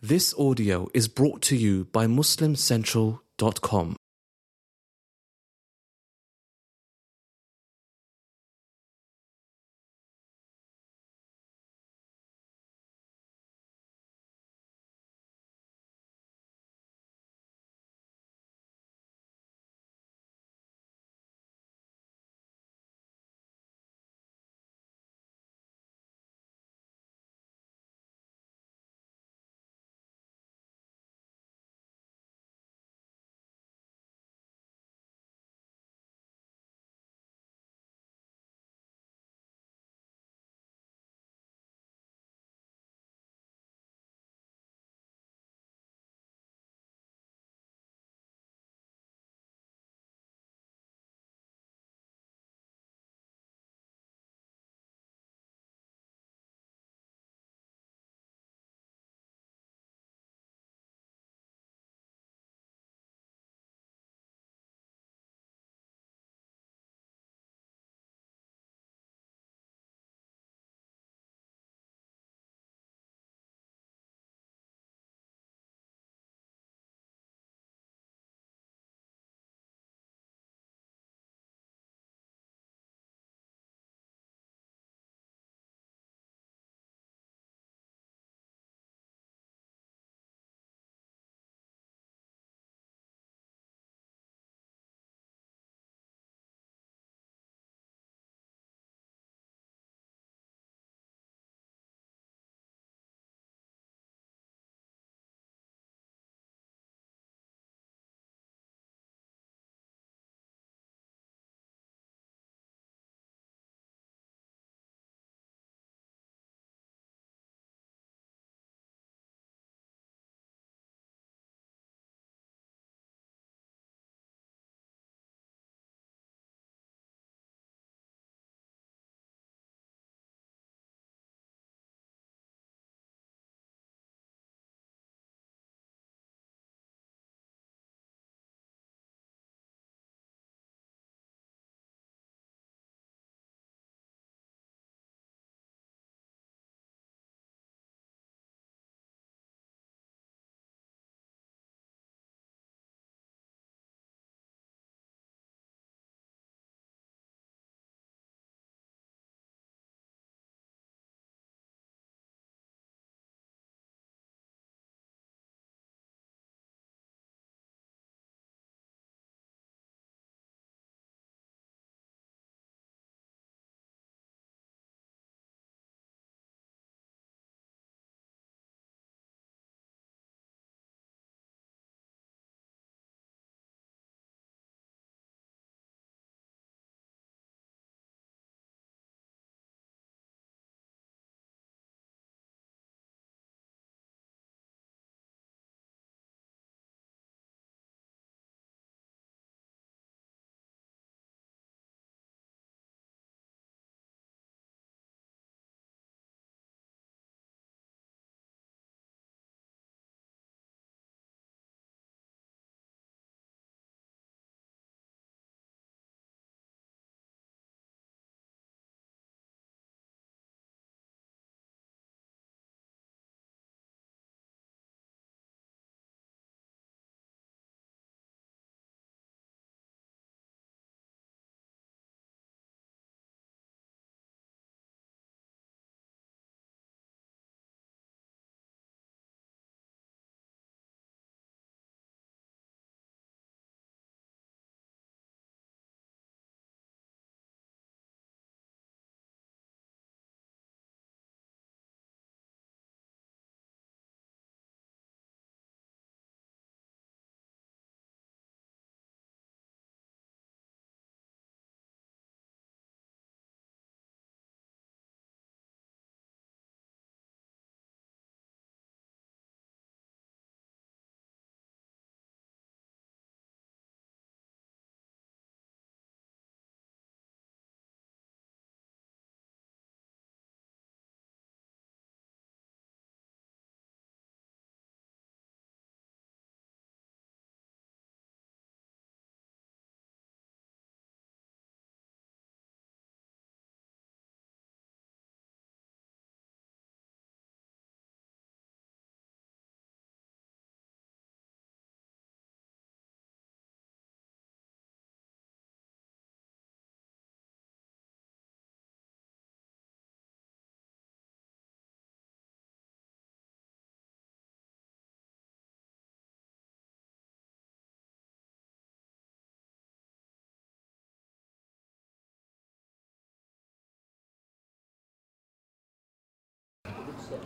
This audio is brought to you by MuslimCentral.com.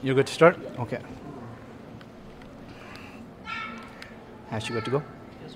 You're good to start? Okay. Ash, you good to go?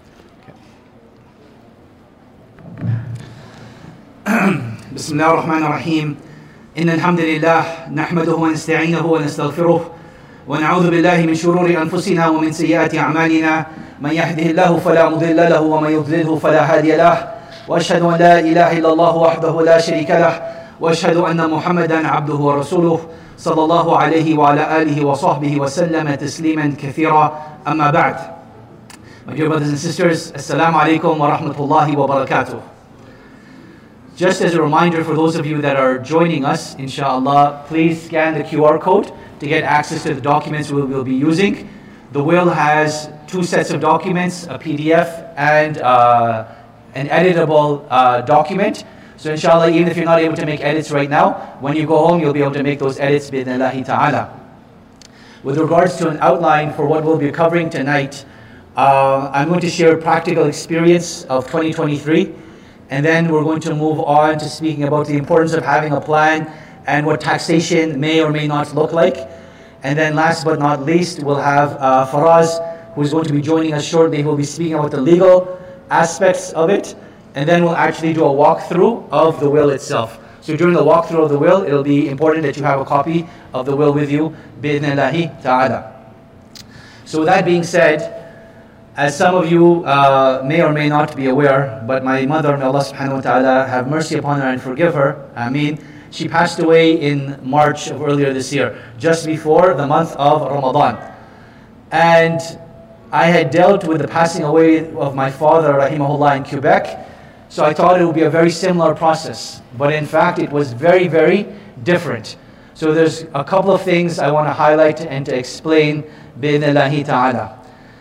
Okay. بسم الله الرحمن الرحيم إن الحمد لله نحمده ونستعينه ونستغفره ونعوذ بالله من شرور أنفسنا ومن سيئات أعمالنا من يهده الله فلا مضل له ومن يضلله فلا هادي له وأشهد أن لا إله إلا الله وحده لا شريك له وأشهد أن محمدا عبده ورسوله صلى الله عليه وعلى آله وصحبه وسلم تسليما كثيرا أما بعد. My dear brothers and sisters, Assalamu alaikum wa rahmatullahi wa barakatuh. Just as a reminder for those of you that are joining us, inshallah, please scan the QR code to get access to the documents we will be using. The will has two sets of documents, a PDF and an editable document. So inshallah, even if you're not able to make edits right now, when you go home, you'll be able to make those edits bi-idhnillahi ta'ala. With regards to an outline for what we'll be covering tonight, I'm going to share practical experience of 2023, and then we're going to move on to speaking about the importance of having a plan and what taxation may or may not look like. And then last but not least, we'll have Faraz, who's going to be joining us shortly. He'll be speaking about the legal aspects of it, and then we'll actually do a walkthrough of the will itself. So during the walkthrough of the will, it'll be important that you have a copy of the will with you, bi-idhnillahi ta'ala. So with that being said, as some of you may or may not be aware, but my mother, may Allah subhanahu wa ta'ala have mercy upon her and forgive her, Ameen. She passed away in March of earlier this year, just before the month of Ramadan. And I had dealt with the passing away of my father, rahimahullah, in Quebec. So I thought it would be a very similar process. But in fact, it was very, very different. So there's a couple of things I want to highlight and to explain, bi-idhnillahi ta'ala.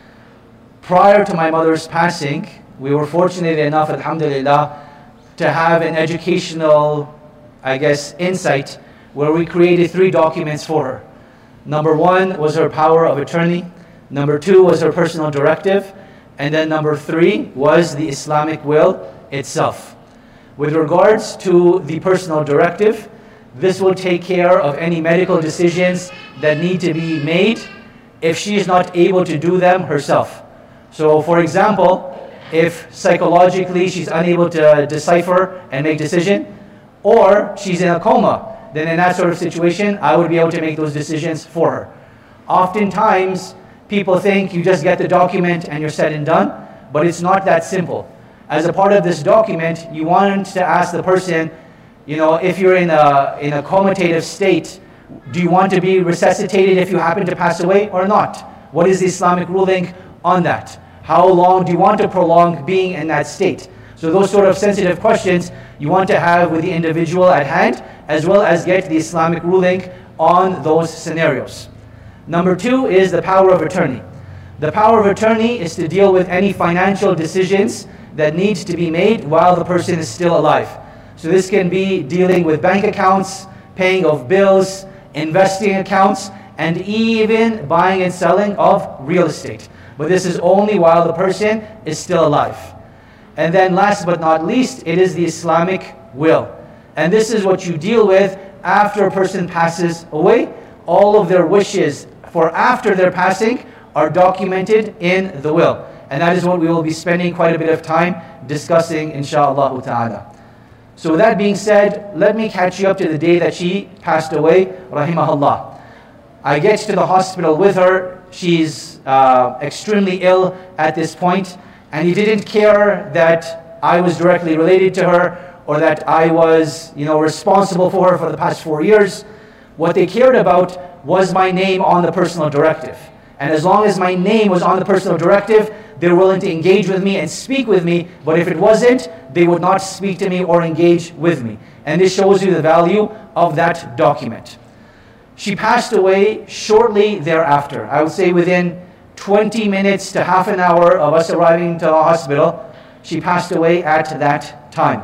Prior to my mother's passing, we were fortunate enough, alhamdulillah, to have an educational, insight where we created 3 documents for her. Number 1 was her power of attorney. Number 2 was her personal directive. And then number 3 was the Islamic will itself. With regards to the personal directive, this will take care of any medical decisions that need to be made if she is not able to do them herself. So for example, if psychologically she's unable to decipher and make decision, or she's in a coma, then in that sort of situation, I would be able to make those decisions for her. Oftentimes, people think you just get the document and you're said and done, but it's not that simple. As a part of this document, you want to ask the person, if you're in a comatose state, do you want to be resuscitated if you happen to pass away or not? What is the Islamic ruling on that? How long do you want to prolong being in that state? So those sort of sensitive questions you want to have with the individual at hand, as well as get the Islamic ruling on those scenarios. Number 2 is the power of attorney. The power of attorney is to deal with any financial decisions that need to be made while the person is still alive. So this can be dealing with bank accounts, paying of bills, investing accounts, and even buying and selling of real estate. But this is only while the person is still alive. And then last but not least, it is the Islamic will. And this is what you deal with after a person passes away. All of their wishes for after their passing are documented in the will. And that is what we will be spending quite a bit of time discussing, insha'Allah ta'ala. So with that being said, let me catch you up to the day that she passed away, rahimahullah. I get to the hospital with her. She's extremely ill at this point. And he didn't care that I was directly related to her or that I was, responsible for her for the past 4 years. What they cared about was my name on the personal directive. And as long as my name was on the personal directive, they were willing to engage with me and speak with me. But if it wasn't, they would not speak to me or engage with me. And this shows you the value of that document. She passed away shortly thereafter. I would say within 20 minutes to half an hour of us arriving to the hospital, she passed away at that time.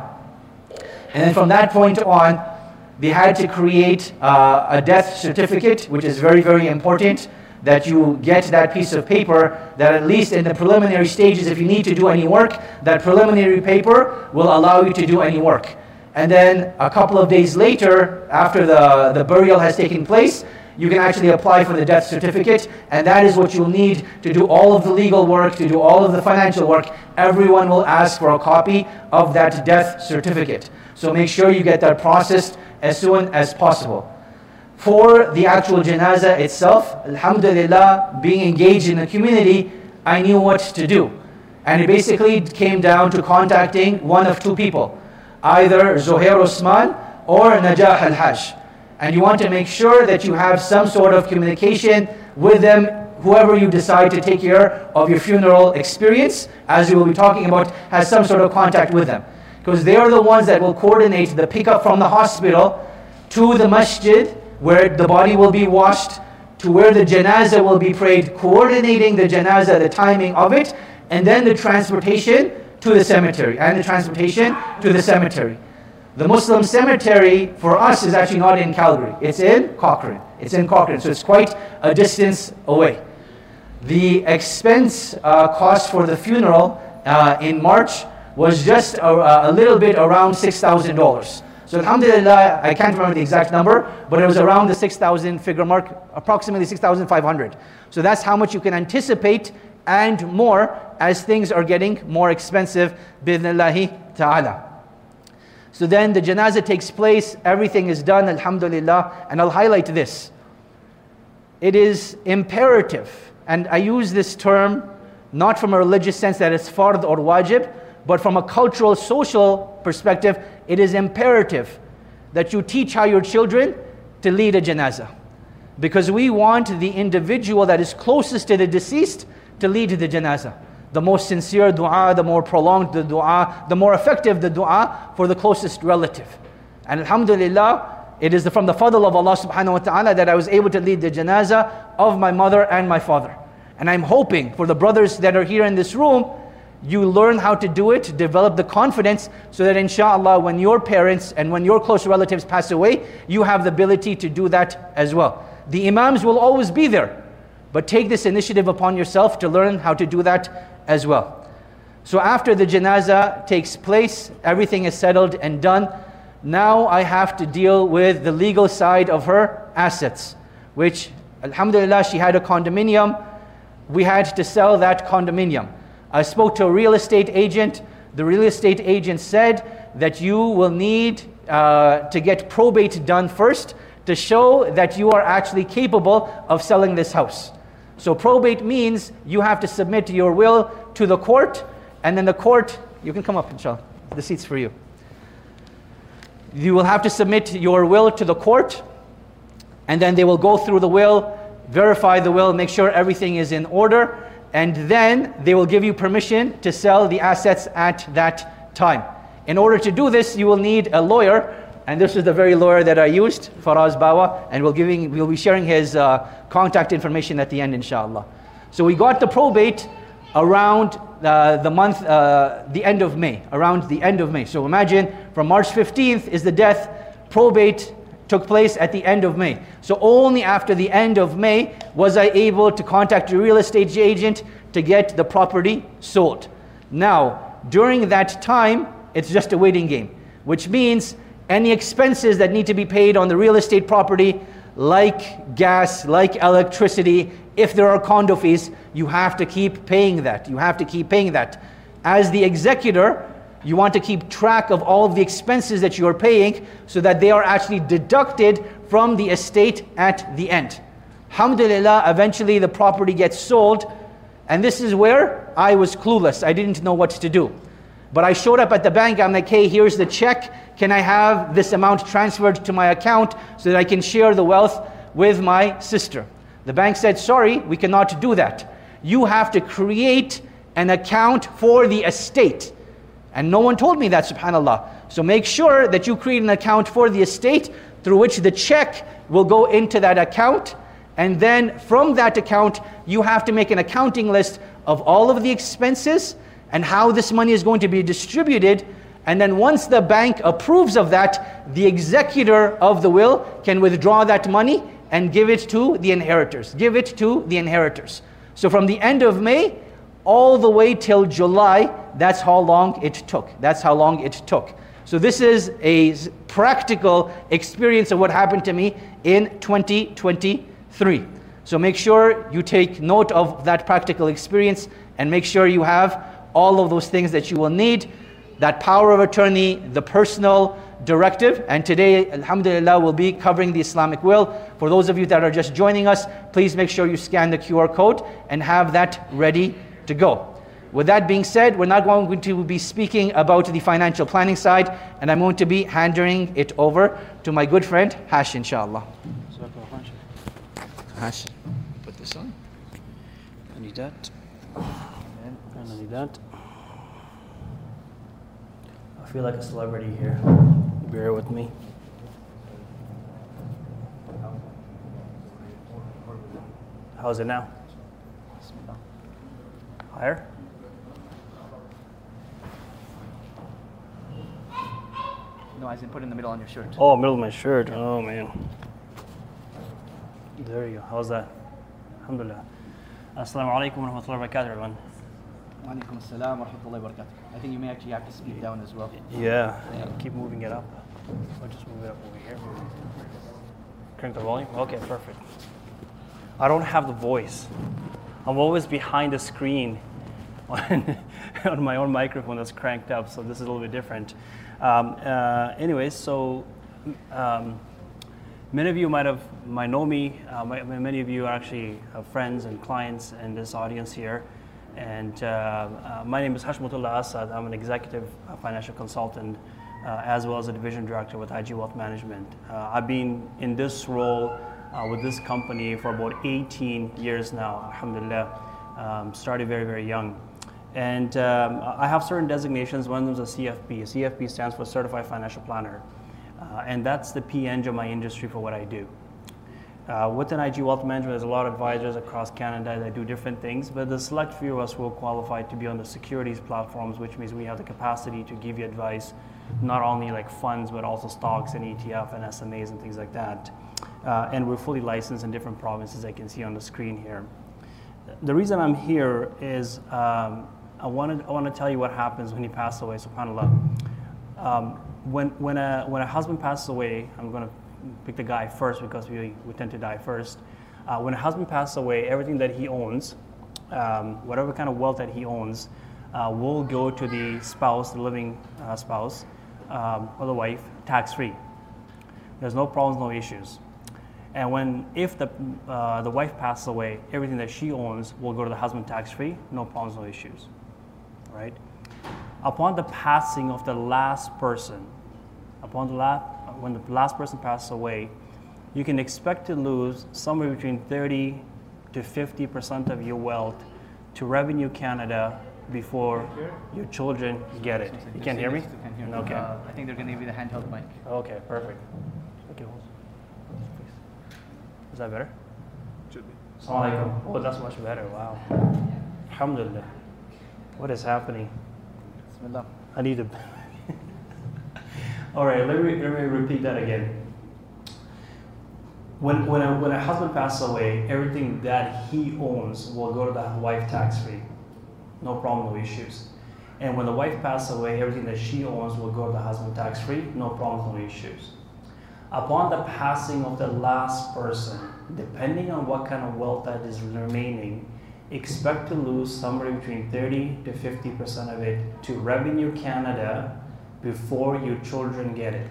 And then from that point on, they had to create a death certificate, which is very, very important, that you get that piece of paper that at least in the preliminary stages, if you need to do any work, that preliminary paper will allow you to do any work. And then a couple of days later, after the burial has taken place, you can actually apply for the death certificate, and that is what you'll need to do all of the legal work, to do all of the financial work. Everyone will ask for a copy of that death certificate. So make sure you get that processed as soon as possible. For the actual janazah itself, alhamdulillah, being engaged in the community, I knew what to do. And it basically came down to contacting one of two people, either Zuhair Osman or Najah Al-Hajj. And you want to make sure that you have some sort of communication with them, whoever you decide to take care of your funeral experience, as we will be talking about, has some sort of contact with them. Because they are the ones that will coordinate the pickup from the hospital to the masjid, where the body will be washed, to where the janazah will be prayed, coordinating the janazah, the timing of it, and then the transportation to the cemetery, and the transportation to the cemetery. The Muslim cemetery for us is actually not in Calgary. It's in Cochrane. So it's quite a distance away. The expense cost for the funeral in March was just a little bit around $6,000. So alhamdulillah, I can't remember the exact number, but it was around the 6,000 figure mark, approximately 6,500. So that's how much you can anticipate and more as things are getting more expensive, bi'idhnillahi ta'ala. So then the janazah takes place, everything is done, alhamdulillah, and I'll highlight this. It is imperative, and I use this term not from a religious sense that it's fard or wajib, but from a cultural, social perspective, it is imperative that you teach how your children to lead a janazah. Because we want the individual that is closest to the deceased to lead the janazah. The most sincere dua, the more prolonged the dua, the more effective the dua for the closest relative. And alhamdulillah, it is from the fadl of Allah subhanahu wa ta'ala that I was able to lead the janazah of my mother and my father. And I'm hoping for the brothers that are here in this room, you learn how to do it, develop the confidence, so that inshallah when your parents and when your close relatives pass away, you have the ability to do that as well. The imams will always be there, but take this initiative upon yourself to learn how to do that as well. So after the janazah takes place, everything is settled and done. Now I have to deal with the legal side of her assets, which alhamdulillah, she had a condominium. We had to sell that condominium. I spoke to a real estate agent. The real estate agent said that you will need to get probate done first to show that you are actually capable of selling this house. So probate means you have to submit your will to the court, and then the court, you can come up inshallah, the seat's for you. You will have to submit your will to the court, and then they will go through the will, verify the will, make sure everything is in order, and then they will give you permission to sell the assets at that time. In order to do this, you will need a lawyer, and this is the very lawyer that I used, Faraz Bawa, and we'll be sharing his contact information at the end, inshallah. So we got the probate around the end of May, around the end of May. So imagine from March 15th is the death, probate took place at the end of May. So only after the end of May was I able to contact a real estate agent to get the property sold. Now, during that time, it's just a waiting game, which means any expenses that need to be paid on the real estate property, like gas, like electricity, if there are condo fees, you have to keep paying that. You have to keep paying that. As the executor, you want to keep track of all of the expenses that you are paying so that they are actually deducted from the estate at the end. Alhamdulillah, eventually the property gets sold, and this is where I was clueless. I didn't know what to do. But I showed up at the bank, I'm like, hey, here's the check. Can I have this amount transferred to my account so that I can share the wealth with my sister? The bank said, sorry, we cannot do that. You have to create an account for the estate. And no one told me that, subhanAllah. So make sure that you create an account for the estate through which the check will go into that account. And then from that account, you have to make an accounting list of all of the expenses and how this money is going to be distributed. And then once the bank approves of that, the executor of the will can withdraw that money and give it to the inheritors. Give it to the inheritors. So from the end of May all the way till July, that's how long it took. That's how long it took. So this is a practical experience of what happened to me in 2023. So make sure you take note of that practical experience and make sure you have all of those things that you will need, that power of attorney, the personal directive. And today, alhamdulillah, we'll be covering the Islamic will. For those of you that are just joining us, please make sure you scan the QR code and have that ready to go. With that being said, we're not going to be speaking about the financial planning side, and I'm going to be handing it over to my good friend, Hash, inshallah. Hash, put this on. I need that. And I need that. I feel like a celebrity here. Bear with me. How's it now? Higher? No, I didn't put it in the middle on your shirt. Oh, middle of my shirt. Oh, man. There you go. How's that? Alhamdulillah. Assalamu alaikum wa rahmatullahi wa barakatuh, everyone. Wa alaikum assalam wa rahmatullahi wa barakatuh. I think you may actually have to speak down as well. Yeah. Keep moving it up. Or just move it up over here. Crank the volume. Okay, perfect. I don't have the voice. I'm always behind the screen on my own microphone that's cranked up, so this is a little bit different. Anyways, so many of you might know me. Many of you are actually friends and clients in this audience here. And my name is Hashmatullah Asad. I'm an executive financial consultant as well as a division director with IG Wealth Management. I've been in this role with this company for about 18 years now, alhamdulillah. Started very, very young. And I have certain designations. One is a CFP. CFP stands for Certified Financial Planner. And that's the PNG of my industry for what I do. Within IG Wealth Management, there's a lot of advisors across Canada that do different things, but the select few of us will qualify to be on the securities platforms, which means we have the capacity to give you advice, not only like funds, but also stocks and ETF and SMAs and things like that. And we're fully licensed in different provinces, I can see on the screen here. The reason I'm here is I want to tell you what happens when you pass away, subhanAllah. When a husband passes away, I'm going to pick the guy first because we tend to die first. When a husband passes away, everything that he owns, whatever kind of wealth that he owns, will go to the spouse, the living spouse, or the wife, tax-free. There's no problems, no issues. And if the wife passes away, everything that she owns will go to the husband tax-free, no problems, no issues, right? Upon the passing of the last person, when the last person passes away, you can expect to lose somewhere between 30 to 50% of your wealth to Revenue Canada before your children get it. You can't hear me? Okay. I think they're going to give you the handheld mic. Okay, perfect. Okay, is that better? Should be. Assalamu alaikum. Oh, that's much better. Wow. Alhamdulillah. What is happening? Bismillah. I need to. All right, let me repeat that again. When a husband passes away, everything that he owns will go to the wife tax-free. No problem, no issues. And when the wife passes away, everything that she owns will go to the husband tax-free. No problems, no issues. Upon the passing of the last person, depending on what kind of wealth that is remaining, expect to lose somewhere between 30 to 50% of it to Revenue Canada before your children get it.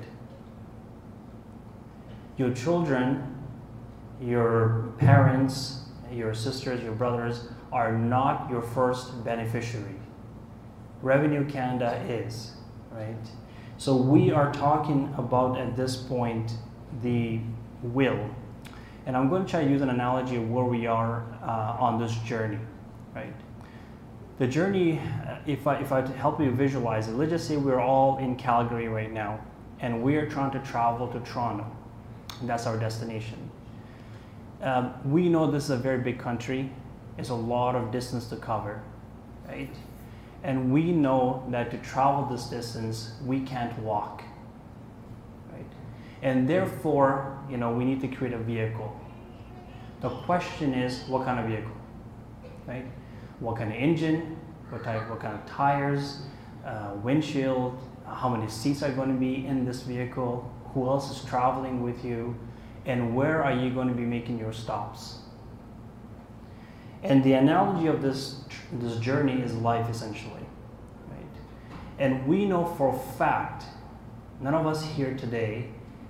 Your children, your parents, your sisters, your brothers are not your first beneficiary. Revenue Canada is, right? So we are talking about at this point the will. And I'm going to try to use an analogy of where we are on this journey, right? The journey, if I help you visualize it, let's just say we're all in Calgary right now, and we're trying to travel to Toronto. And that's our destination. We know this is a very big country. It's a lot of distance to cover, right? And we know that to travel this distance, we can't walk, right? And therefore, we need to create a vehicle. The question is, what kind of vehicle, right? What kind of engine, what kind of tires, windshield, how many seats are going to be in this vehicle, who else is traveling with you, and where are you going to be making your stops. And the analogy of this journey is life, essentially, right? And we know for a fact, none of us here today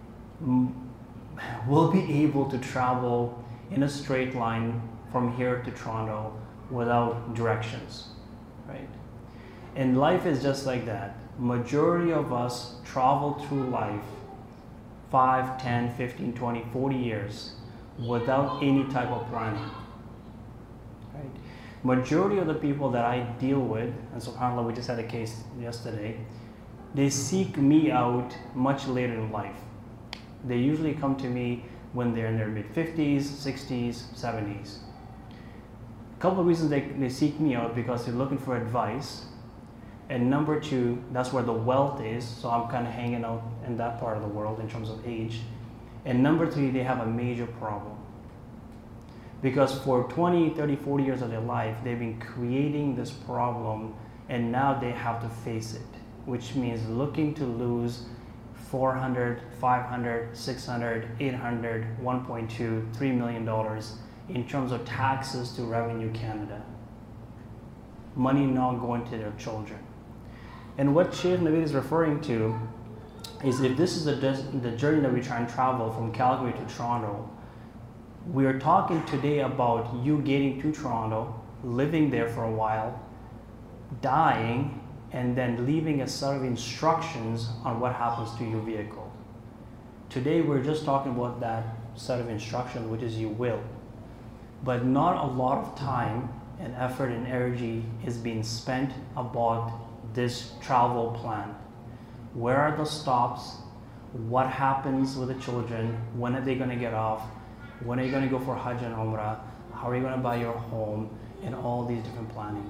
will be able to travel in a straight line from here to Toronto without directions, right? And life is just like that. Majority of us travel through life 5, 10, 15, 20, 40 years without any type of planning. Right? Majority of the people that I deal with, and subhanAllah, we just had a case yesterday, they seek me out much later in life. They usually come to me when they're in their mid-50s, 60s, 70s. A couple of reasons they seek me out, because they're looking for advice. And number two, that's where the wealth is, so I'm kind of hanging out in that part of the world in terms of age. And number three, they have a major problem. Because for 20, 30, 40 years of their life, they've been creating this problem, and now they have to face it, which means looking to lose $400, $500, $600, $800, $1.2, $3 million in terms of taxes to Revenue Canada. Money not going to their children. And what Sheikh Naveed is referring to is, if this is the journey that we try and travel from Calgary to Toronto, we are talking today about you getting to Toronto, living there for a while, dying, and then leaving a set of instructions on what happens to your vehicle. Today we're just talking about that set of instructions, which is you will. But not a lot of time and effort and energy is being spent about this travel plan. Where are the stops? What happens with the children? When are they going to get off? When are you going to go for Hajj and Umrah? How are you going to buy your home? And all these different planning.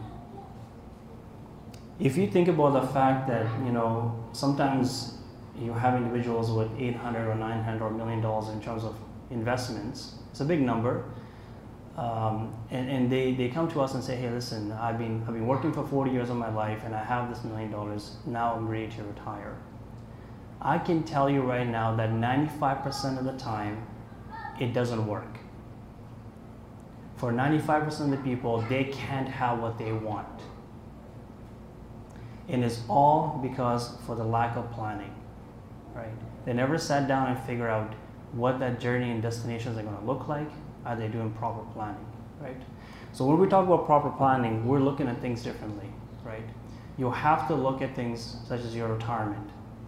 If you think about the fact that, sometimes you have individuals with $800 or $900 or $1 million in terms of investments, it's a big number. And they come to us and say, hey, listen, I've been working for 40 years of my life, and I have this $1 million. Now I'm ready to retire. I can tell you right now that 95% of the time, it doesn't work. For 95% of the people, they can't have what they want. And it's all because for the lack of planning, right? They never sat down and figured out what that journey and destinations are going to look like. Are they doing proper planning, right? So when we talk about proper planning, we're looking at things differently, right? You have to look at things such as your retirement.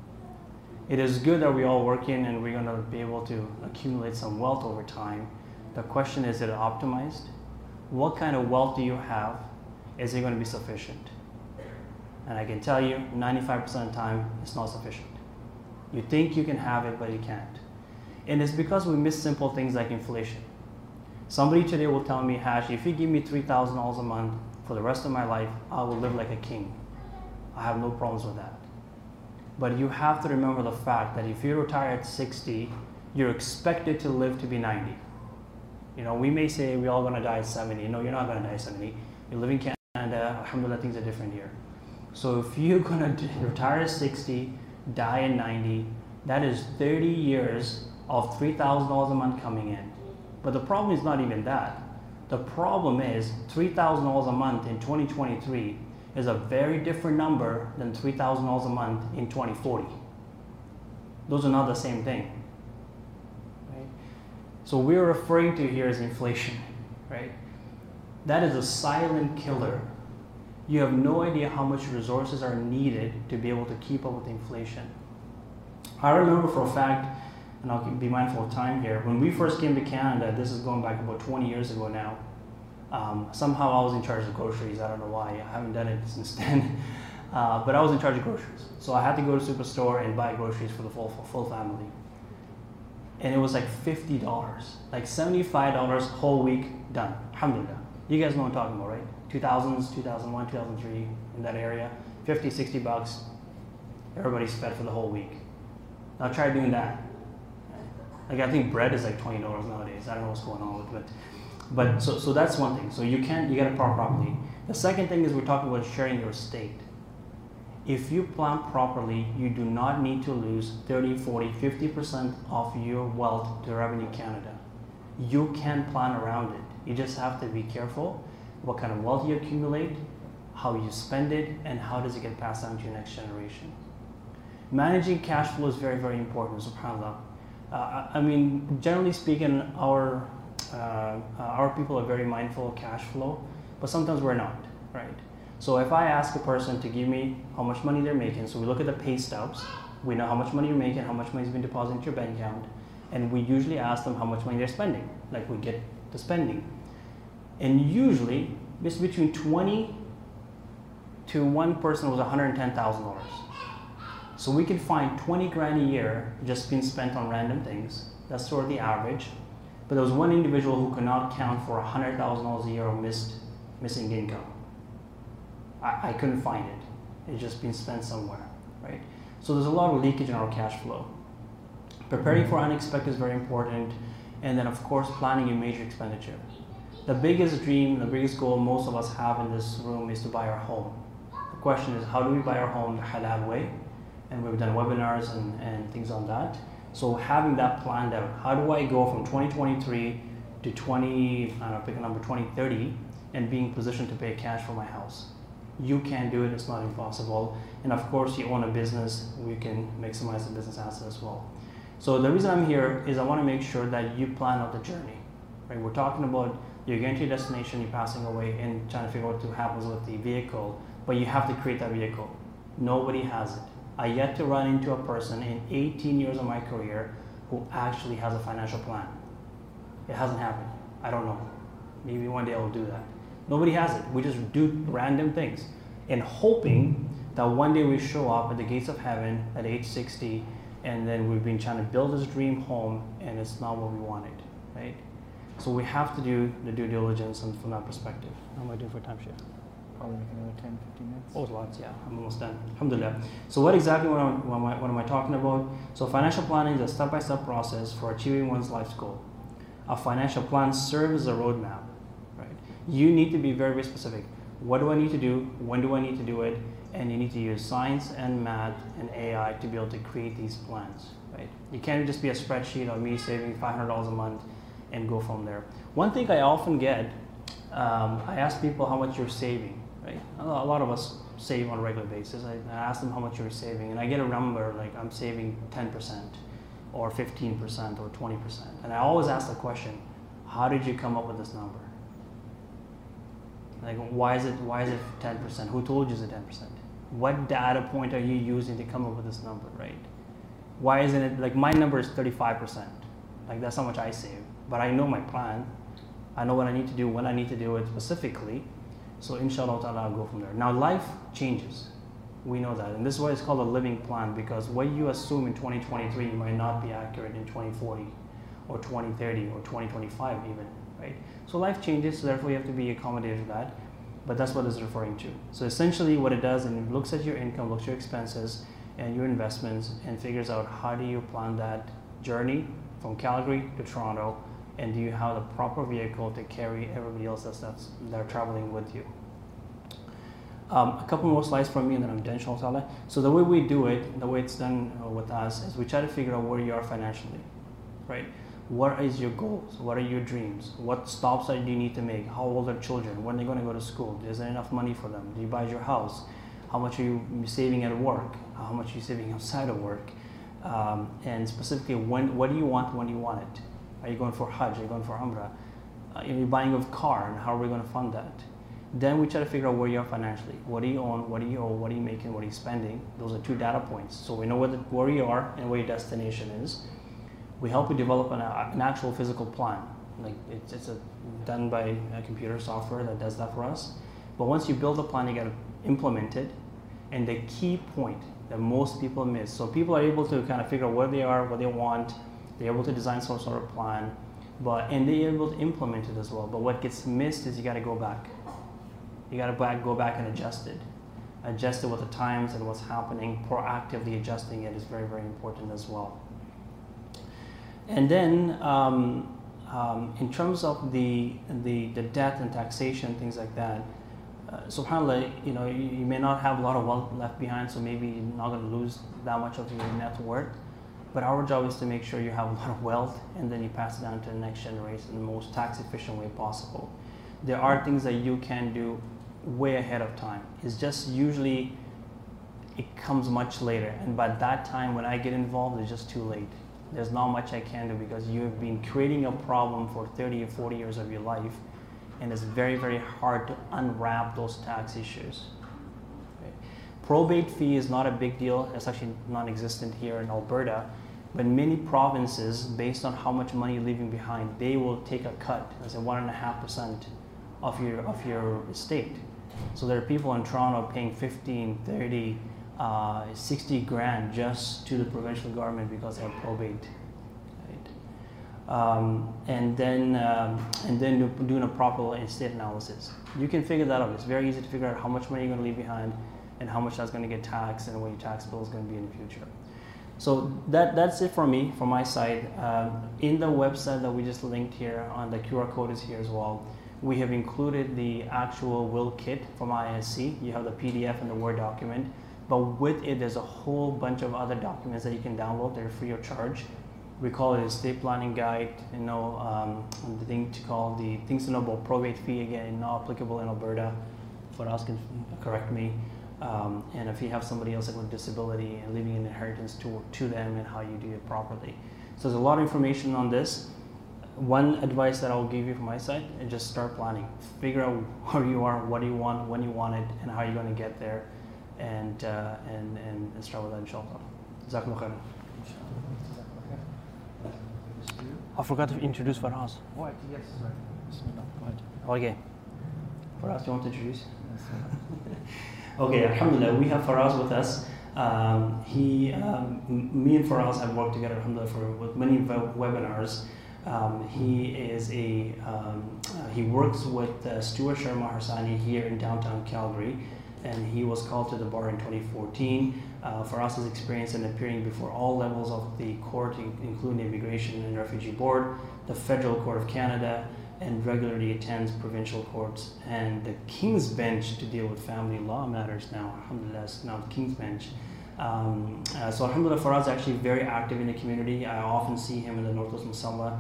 It is good that we all work in and we're going to be able to accumulate some wealth over time. The question is it optimized? What kind of wealth do you have? Is it going to be sufficient? And I can tell you, 95% of the time, it's not sufficient. You think you can have it, but you can't. And it's because we miss simple things like inflation. Somebody today will tell me, Hash, if you give me $3,000 a month for the rest of my life, I will live like a king. I have no problems with that. But you have to remember the fact that if you retire at 60, you're expected to live to be 90. We may say we're all going to die at 70. No, you're not going to die at 70. You live in Canada. Alhamdulillah, things are different here. So if you're going to retire at 60, die at 90, that is 30 years of $3,000 a month coming in. But the problem is not even that. The problem is $3,000 a month in 2023 is a very different number than $3,000 a month in 2040. Those are not the same thing, right? So we're referring to here as inflation, right? That is a silent killer. You have no idea how much resources are needed to be able to keep up with inflation. I remember for a fact, and I'll be mindful of time here, when we first came to Canada, this is going back about 20 years ago now, somehow I was in charge of groceries. I don't know why. I haven't done it since then. But I was in charge of groceries. So I had to go to Superstore and buy groceries for the full family. And it was like $50, like $75 whole week done. Alhamdulillah. You guys know what I'm talking about, right? 2000s, 2001, 2003, in that area. 50, 60 bucks. Everybody's fed for the whole week. Now try doing that. Like I think bread is like $20 nowadays. I don't know what's going on with it. But so that's one thing. So you got to park properly. The second thing is we're talking about sharing your estate. If you plan properly, you do not need to lose 30, 40, 50% of your wealth to Revenue Canada. You can plan around it. You just have to be careful what kind of wealth you accumulate, how you spend it, and how does it get passed down to your next generation. Managing cash flow is very, very important, subhanAllah. I mean, generally speaking, our people are very mindful of cash flow, but sometimes we're not, right? So if I ask a person to give me how much money they're making, so we look at the pay stubs, we know how much money you're making, how much money has been deposited into your bank account, and we usually ask them how much money they're spending, like we get the spending. And usually, it's between 20 to one person was $110,000. So we can find 20 grand a year just being spent on random things. That's sort of the average. But there was one individual who could not count for $100,000 a year of missing income. I couldn't find it. It's just been spent somewhere, right? So there's a lot of leakage in our cash flow. Preparing for unexpected is very important. And then of course, planning your major expenditure. The biggest dream, the biggest goal most of us have in this room is to buy our home. The question is, how do we buy our home the halal way? And we've done webinars and things on that. So having that planned out, how do I go from 2023 to 2030 and being positioned to pay cash for my house? You can do it, it's not impossible. And of course, you own a business, we can maximize the business asset as well. So the reason I'm here is I want to make sure that you plan out the journey. Right? We're talking about you're getting to your destination, you're passing away and trying to figure out what happens with the vehicle, but you have to create that vehicle. Nobody has it. I yet to run into a person in 18 years of my career who actually has a financial plan. It hasn't happened. I don't know. Maybe one day I'll do that. Nobody has it. We just do random things and hoping that one day we show up at the gates of heaven at age 60 and then we've been trying to build this dream home and it's not what we wanted, right? So we have to do the due diligence and from that perspective. How am I doing for time share? Probably another 10, 15 minutes. Oh, lots, yeah. I'm almost done. Alhamdulillah. So what exactly what am I talking about? So financial planning is a step-by-step process for achieving one's life's goal. A financial plan serves as a roadmap, right? You need to be very, very specific. What do I need to do? When do I need to do it? And you need to use science and math and AI to be able to create these plans, right? You can't just be a spreadsheet of me saving $500 a month and go from there. One thing I often get, I ask people how much you're saving, right? A lot of us save on a regular basis. I ask them how much you're saving and I get a number like I'm saving 10% or 15% or 20%. And I always ask the question, how did you come up with this number? Like, why is it 10%? Who told you it's 10%? What data point are you using to come up with this number, right? Why isn't it, like my number is 35%. Like that's how much I save. But I know my plan. I know what I need to do, when I need to do it specifically. So inshallah ta'ala, I'll go from there. Now life changes. We know that. And this is why it's called a living plan, because what you assume in 2023 might not be accurate in 2040 or 2030 or 2025 even, right? So life changes, so therefore you have to be accommodated to that. But that's what it's referring to. So essentially what it does, and it looks at your income, looks at your expenses and your investments and figures out how do you plan that journey from Calgary to Toronto, and do you have the proper vehicle to carry everybody else they're traveling with you. A couple more slides from me and then I'm done, inshallah. So the way we do it, the way it's done with us, is we try to figure out where you are financially, right? What is your goals? What are your dreams? What stops that you need to make? How old are children? When are they going to go to school? Is there enough money for them? Do you buy your house? How much are you saving at work? How much are you saving outside of work? And specifically, what do you want when you want it? Are you going for Hajj? Are you going for Umrah? Are you buying a car, and how are we going to fund that? Then we try to figure out where you are financially. What do you own? What do you owe? What are you making? What are you spending? Those are 2 data points. So we know where you are and where your destination is. We help you develop an actual physical plan. Like it's done by a computer software that does that for us. But once you build a plan, you got to implement it. And the key point that most people miss. So people are able to kind of figure out where they are, what they want. They're able to design some sort of plan, and they're able to implement it as well. But what gets missed is you got to go back. You got to go back and adjust it with the times and what's happening. Proactively adjusting it is very, very important as well. And then in terms of the debt and taxation, things like that, subhanAllah, you may not have a lot of wealth left behind, so maybe you're not going to lose that much of your net worth. But our job is to make sure you have a lot of wealth and then you pass it down to the next generation in the most tax efficient way possible. There are things that you can do way ahead of time. It's just usually it comes much later, and by that time when I get involved, it's just too late. There's not much I can do because you've been creating a problem for 30 or 40 years of your life, and it's very, very hard to unwrap those tax issues. Okay. Probate fee is not a big deal. It's actually non-existent here in Alberta, but many provinces, based on how much money you're leaving behind, they will take a cut, let's say 1.5% of your estate. So there are people in Toronto paying 15, 30, 60 grand just to the provincial government because they have probate, right? And then doing a proper estate analysis. You can figure that out. It's very easy to figure out how much money you're going to leave behind and how much that's going to get taxed and what your tax bill is going to be in the future. So that's it for me, from my side. In the website that we just linked here, on the QR code is here as well. We have included the actual will kit from ISC. You have the PDF and the Word document. But with it, there's a whole bunch of other documents that you can download. They're free of charge. We call it a estate planning guide. The things to know about probate fee, again, not applicable in Alberta. Faraz can correct me. And if you have somebody else with disability and leaving an inheritance to them and how you do it properly. So there's a lot of information on this. One advice that I'll give you from my side is just start planning. Figure out where you are, what do you want, when you want it, and how you're going to get there. And start with that, inshallah. Jazakumullah khairan. I forgot to introduce Faraz. What? Yes, sorry. Bismillah. Go ahead. Okay. Faraz, you want to introduce? Okay, alhamdulillah, we have Faraz with us. Me and Faraz have worked together, alhamdulillah, with many webinars. He works with Stuart Sharma Harsani here in downtown Calgary, and he was called to the bar in 2014. Faraz has experience in appearing before all levels of the court, including the Immigration and Refugee Board, the Federal Court of Canada, and regularly attends provincial courts and the King's Bench to deal with family law matters now. Alhamdulillah, it's now the King's Bench. So alhamdulillah, Faraz is actually very active in the community. I often see him in the Northwest Musalla,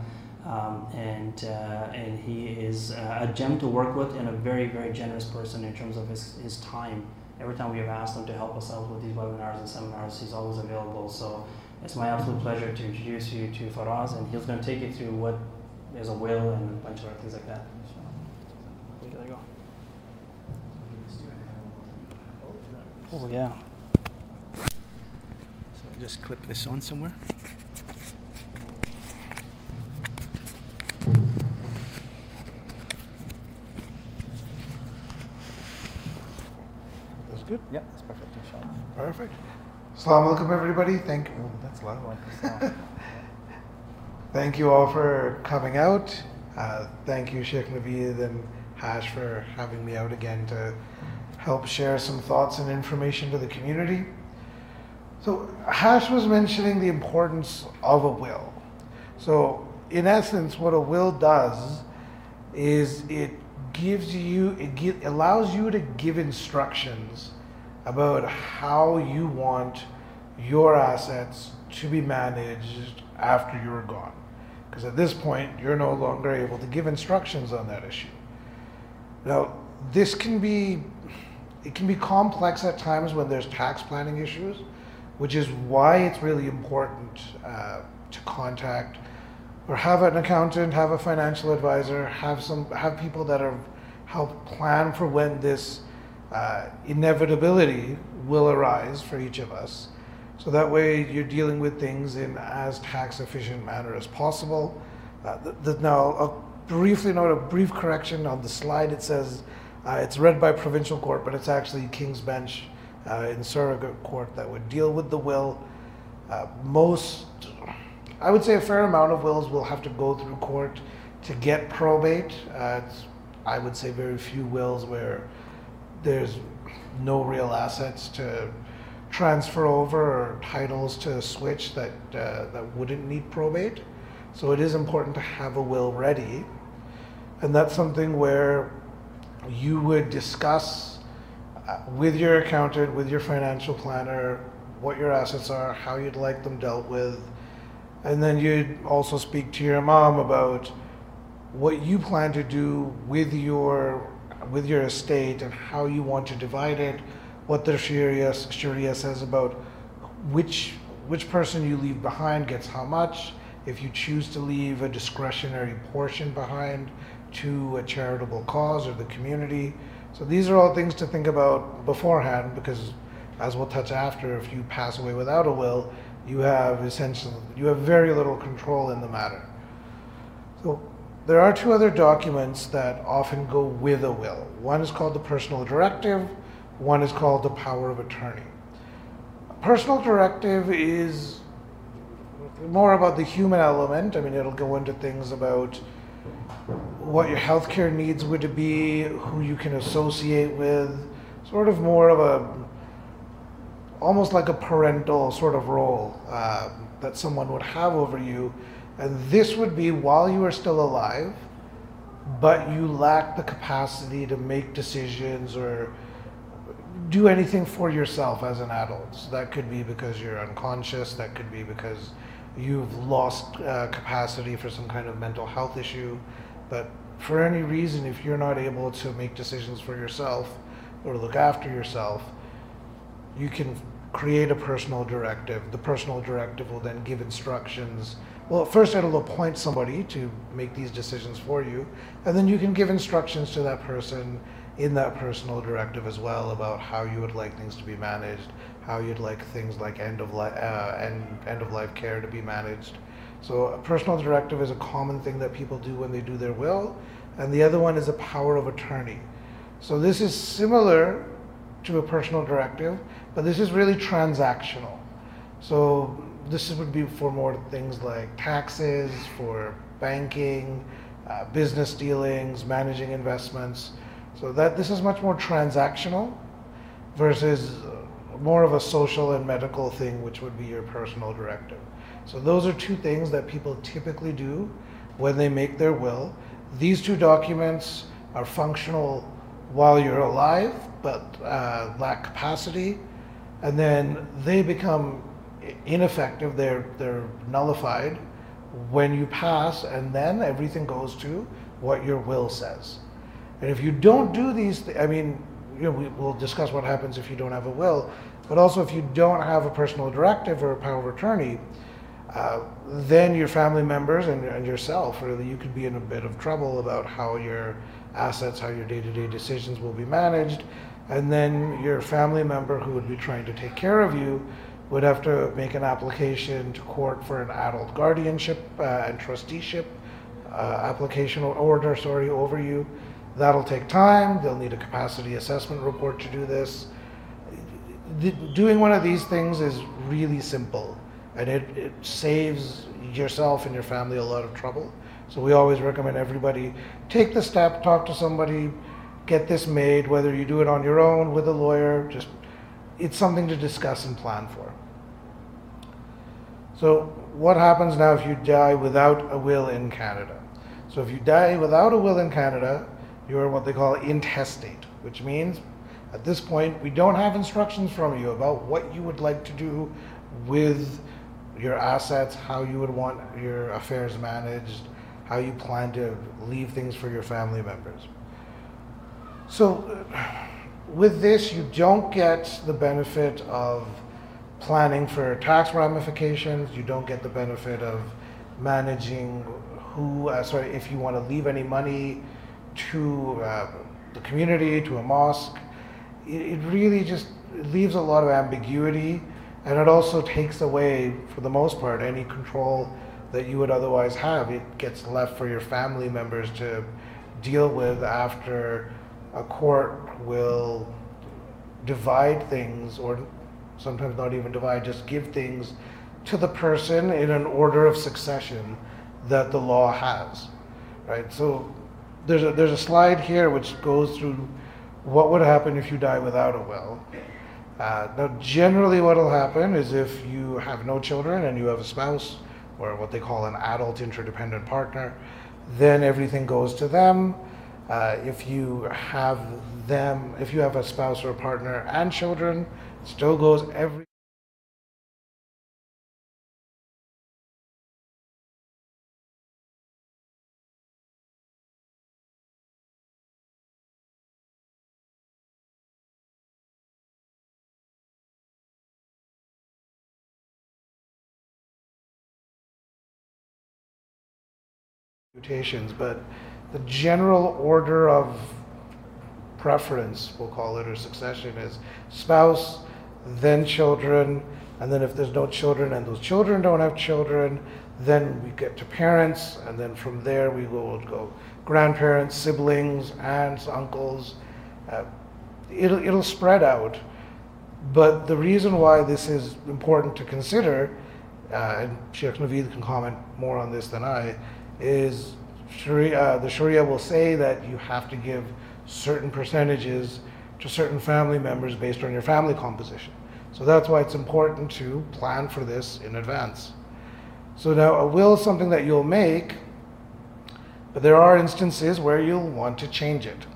and he is a gem to work with and a very, very generous person in terms of his time. Every time we have asked him to help us out with these webinars and seminars, he's always available. So it's my absolute pleasure to introduce you to Faraz, and he's going to take you through what is a will and a bunch of other things like that. There you go. Oh yeah. So I'll just clip this on somewhere. That's good? Yeah, that's perfect, inshallah. Perfect. Assalamu alaikum, everybody. Thank you. Oh, that's a lot. Thank you all for coming out. Thank you, Sheikh Naveed and Hash, for having me out again to help share some thoughts and information to the community. So Hash was mentioning the importance of a will. So in essence, what a will does is it allows you to give instructions about how you want your assets to be managed after you're gone. Because at this point, you're no longer able to give instructions on that issue. Now, it can be complex at times when there's tax planning issues, which is why it's really important to contact or have an accountant, have a financial advisor, have people that are help plan for when this inevitability will arise for each of us. So that way you're dealing with things in as tax efficient manner as possible. Now, I'll briefly note a brief correction on the slide. It says it's read by provincial court, but it's actually King's Bench in surrogate court that would deal with the will. I would say a fair amount of wills will have to go through court to get probate. I would say very few wills where there's no real assets to transfer over or titles to switch that wouldn't need probate. So it is important to have a will ready. And that's something where you would discuss with your accountant, with your financial planner, what your assets are, how you'd like them dealt with, and then you'd also speak to your mom about what you plan to do with your estate and how you want to divide it, what the Sharia says about which person you leave behind gets how much, if you choose to leave a discretionary portion behind to a charitable cause or the community. So these are all things to think about beforehand, because as we'll touch after, if you pass away without a will, you have very little control in the matter. So there are two other documents that often go with a will. One is called the personal directive, one is called the power of attorney. A personal directive is more about the human element. I mean, it'll go into things about what your healthcare needs would be, who you can associate with, sort of more of almost like a parental sort of role that someone would have over you. And this would be while you are still alive, but you lack the capacity to make decisions or do anything for yourself as an adult. So that could be because you're unconscious, that could be because you've lost capacity for some kind of mental health issue. But for any reason, if you're not able to make decisions for yourself or look after yourself, you can create a personal directive. The personal directive will then give instructions. Well, first it'll appoint somebody to make these decisions for you, and then you can give instructions to that person in that personal directive as well about how you would like things to be managed, how you'd like things like end of life care to be managed. So a personal directive is a common thing that people do when they do their will, and the other one is a power of attorney. So this is similar to a personal directive, but this is really transactional. So this would be for more things like taxes, for banking, business dealings, managing investments. So that this is much more transactional versus more of a social and medical thing, which would be your personal directive. So those are two things that people typically do when they make their will. These two documents are functional while you're alive, but lack capacity, and then they become ineffective, they're nullified when you pass, and then everything goes to what your will says. And if you don't do these, we'll discuss what happens if you don't have a will, but also if you don't have a personal directive or a power of attorney, then your family members and yourself, really, you could be in a bit of trouble about how your assets, how your day-to-day decisions will be managed, and then your family member who would be trying to take care of you would have to make an application to court for an adult guardianship and trusteeship application order over you. That'll take time. They'll need a capacity assessment report to do this. Doing one of these things is really simple, and it saves yourself and your family a lot of trouble. So we always recommend everybody take the step, talk to somebody, get this made, whether you do it on your own with a lawyer, it's something to discuss and plan for. So what happens now if you die without a will in Canada? So if you die without a will in Canada, you're what they call intestate, which means at this point we don't have instructions from you about what you would like to do with your assets, how you would want your affairs managed, how you plan to leave things for your family members. So with this, you don't get the benefit of planning for tax ramifications. You don't get the benefit of managing if you want to leave any money to the community, to a mosque. It really just leaves a lot of ambiguity, and it also takes away, for the most part, any control that you would otherwise have. It gets left for your family members to deal with after a court will divide things, or sometimes not even divide, just give things to the person in an order of succession that the law has, right? So there's a slide here which goes through what would happen if you die without a will. Now generally what will happen is if you have no children and you have a spouse, or what they call an adult interdependent partner, then everything goes to them. If you have if you have a spouse or a partner and children, it still goes every mutations, but the general order of preference, we'll call it, or succession is spouse, then children, and then if there's no children and those children don't have children, then we get to parents, and then from there we will go grandparents, siblings, aunts, uncles. It'll spread out. But the reason why this is important to consider, and Sheikh Naveed can comment more on this than I, is the Sharia will say that you have to give certain percentages to certain family members based on your family composition. So that's why it's important to plan for this in advance. So now a will is something that you'll make, but there are instances where you'll want to change it.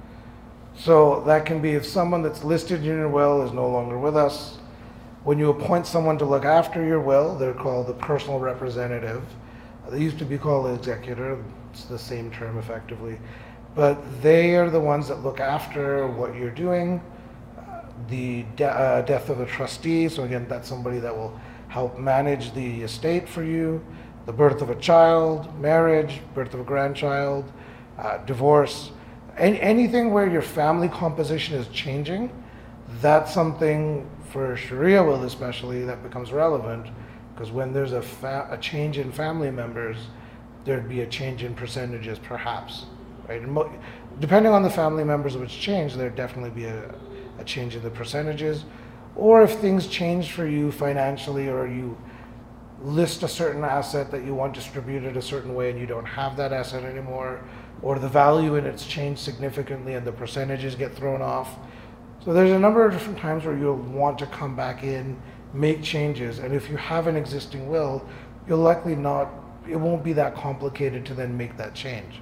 So that can be if someone that's listed in your will is no longer with us. When you appoint someone to look after your will, they're called the personal representative. They used to be called the executor, it's the same term effectively. But they are the ones that look after what you're doing. The death of a trustee, so again, that's somebody that will help manage the estate for you. The birth of a child, marriage, birth of a grandchild, divorce. Anything where your family composition is changing, that's something for Sharia will especially that becomes relevant, because when there's a change in family members, there'd be a change in percentages perhaps, right? And depending on the family members which change, there'd definitely be a change in the percentages. Or if things change for you financially, or you list a certain asset that you want distributed a certain way and you don't have that asset anymore, or the value in it's changed significantly and the percentages get thrown off. So there's a number of different times where you'll want to come back in, make changes, and if you have an existing will, you'll likely not, it won't be that complicated to then make that change.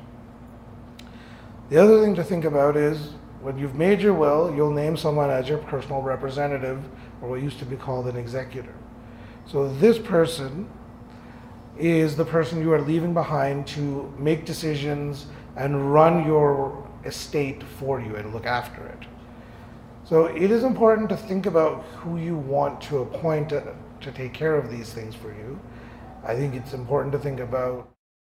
The other thing to think about is when you've made your will, you'll name someone as your personal representative, or what used to be called an executor. So this person is the person you are leaving behind to make decisions and run your estate for you and look after it. So it is important to think about who you want to appoint to take care of these things for you. I think it's important to think about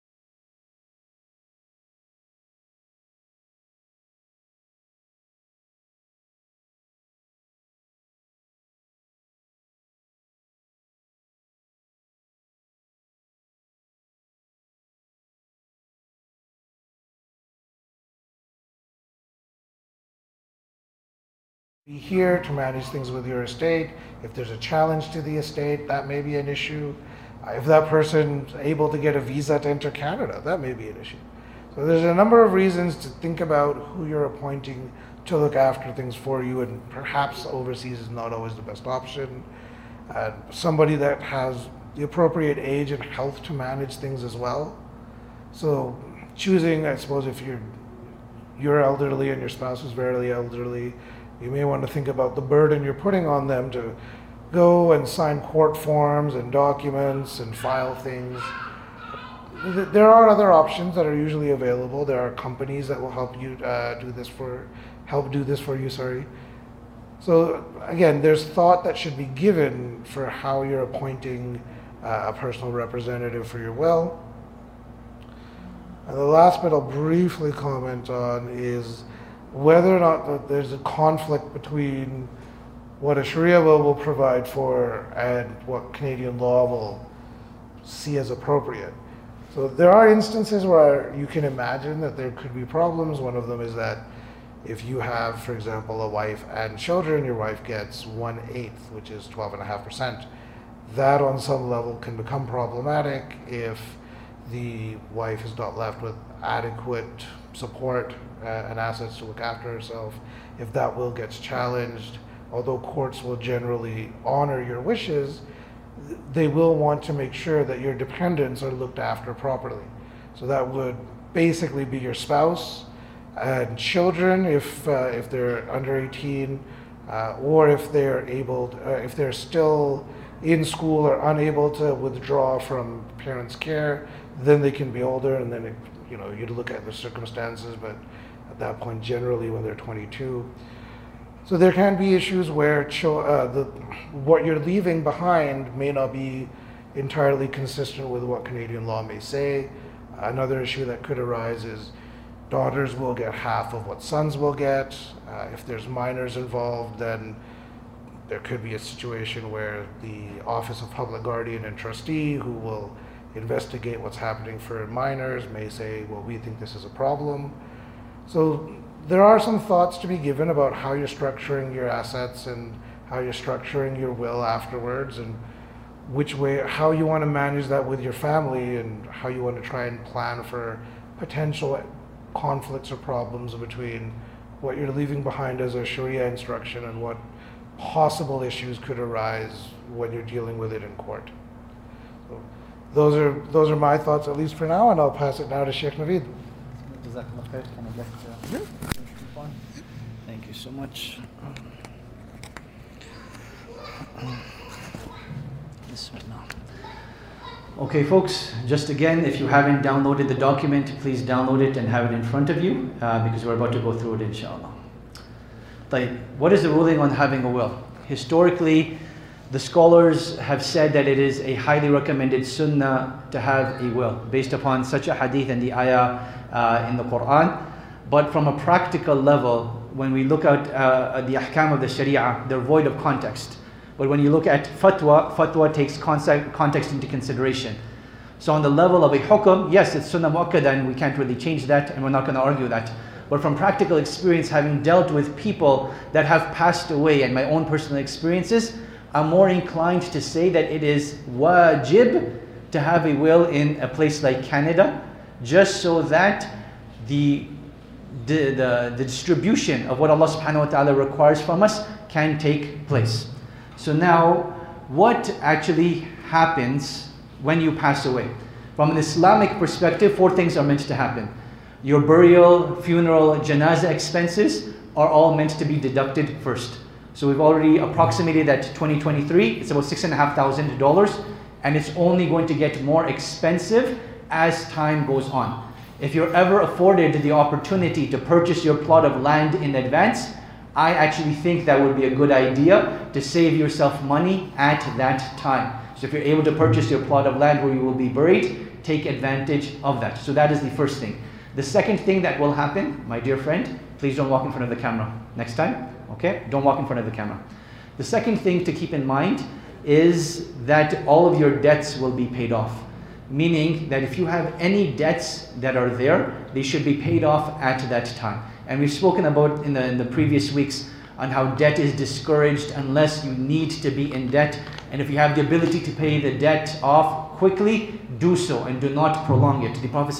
be here to manage things with your estate. If there's a challenge to the estate, that may be an issue. If that person's able to get a visa to enter Canada, that may be an issue. So there's a number of reasons to think about who you're appointing to look after things for you, and perhaps overseas is not always the best option. Somebody that has the appropriate age and health to manage things as well. So choosing, I suppose, if you're elderly and your spouse is very elderly, you may want to think about the burden you're putting on them to go and sign court forms and documents and file things. There are other options that are usually available. There are companies that will help you do this for you. So again, there's thought that should be given for how you're appointing a personal representative for your will. And the last bit I'll briefly comment on is whether or not there's a conflict between what a Sharia will provide for and what Canadian law will see as appropriate. So there are instances where you can imagine that there could be problems. One of them is that if you have, for example, a wife and children, your wife gets 1/8, which is 12.5%. That on some level can become problematic if the wife is not left with adequate support and assets to look after herself. If that will gets challenged, although courts will generally honor your wishes, they will want to make sure that your dependents are looked after properly. So that would basically be your spouse, And children, if they're under 18, or if if they're still in school or unable to withdraw from parents' care, then they can be older, and then you'd look at the circumstances. But at that point, generally when they're 22, so there can be issues where what you're leaving behind may not be entirely consistent with what Canadian law may say. Another issue that could arise is daughters will get half of what sons will get. If there's minors involved, then there could be a situation where the Office of Public Guardian and Trustee, who will investigate what's happening for minors, may say, well, we think this is a problem. So there are some thoughts to be given about how you're structuring your assets and how you're structuring your will afterwards, and how you want to manage that with your family, and how you want to try and plan for potential conflicts or problems between what you're leaving behind as a Sharia instruction and what possible issues could arise when you're dealing with it in court. So those are my thoughts, at least for now, and I'll pass it now to Sheikh Naveed. Jazakallah khair. Can I get Thank you so much. Bismillah. Okay, folks, just again, if you haven't downloaded the document, please download it and have it in front of you, because we're about to go through it, inshallah. What is the ruling on having a will? Historically, the scholars have said that it is a highly recommended sunnah to have a will, based upon such a hadith and the ayah in the Quran. But from a practical level, when we look at the ahkam of the sharia, they're void of context. But when you look at fatwa takes context into consideration. So on the level of a hukum, yes, it's sunnah mu'akkada and we can't really change that, and we're not going to argue that. But from practical experience, having dealt with people that have passed away and my own personal experiences, I'm more inclined to say that it is wajib to have a will in a place like Canada, just so that the distribution of what Allah subhanahu wa ta'ala requires from us can take place. So now, what actually happens when you pass away? From an Islamic perspective, 4 things are meant to happen. Your burial, funeral, janazah expenses are all meant to be deducted first. So we've already approximated that 2023, it's about $6,500, and it's only going to get more expensive as time goes on. If you're ever afforded the opportunity to purchase your plot of land in advance, I actually think that would be a good idea to save yourself money at that time. So if you're able to purchase your plot of land where you will be buried, take advantage of that. So that is the first thing. The second thing that will happen, my dear friend, please don't walk in front of the camera. Next time, okay? Don't walk in front of the camera. The second thing to keep in mind is that all of your debts will be paid off. Meaning that if you have any debts that are there, they should be paid off at that time. And we've spoken about in the previous weeks on how debt is discouraged unless you need to be in debt. And if you have the ability to pay the debt off quickly, do so and do not prolong it. The Prophet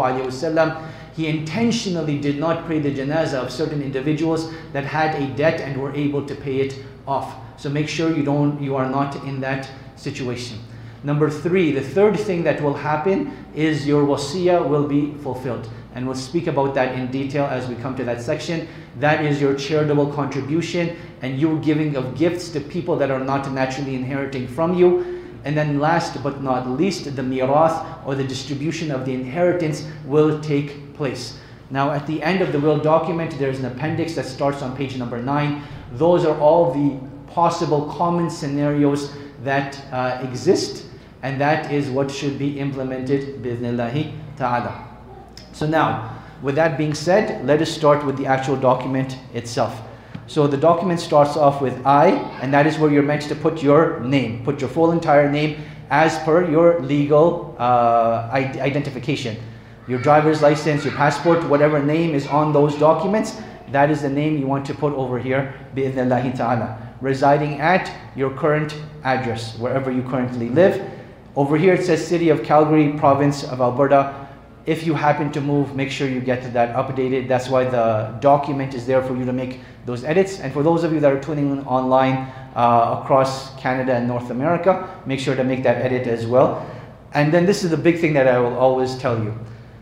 ﷺ, he intentionally did not pray the janazah of certain individuals that had a debt and were able to pay it off. So make sure you are not in that situation. Number 3, the third thing that will happen is your wasiyah will be fulfilled. And we'll speak about that in detail as we come to that section. That is your charitable contribution and you giving of gifts to people that are not naturally inheriting from you. And then last but not least, the mirath, or the distribution of the inheritance, will take place. Now at the end of the will document, there's an appendix that starts on page number 9. Those are all the possible common scenarios that exist, and that is what should be implemented bi'idhnillahi ta'ala. So now, with that being said, let us start with the actual document itself. So the document starts off with I, and that is where you're meant to put your name, put your full entire name as per your legal identification. Your driver's license, your passport, whatever name is on those documents, that is the name you want to put over here, bi'idhnillahi ta'ala. Residing at your current address, wherever you currently live. Over here it says City of Calgary, Province of Alberta. If you happen to move, make sure you get that updated. That's why the document is there for you to make those edits. And for those of you that are tuning in online across Canada and North America, make sure to make that edit as well. And then this is the big thing that I will always tell you.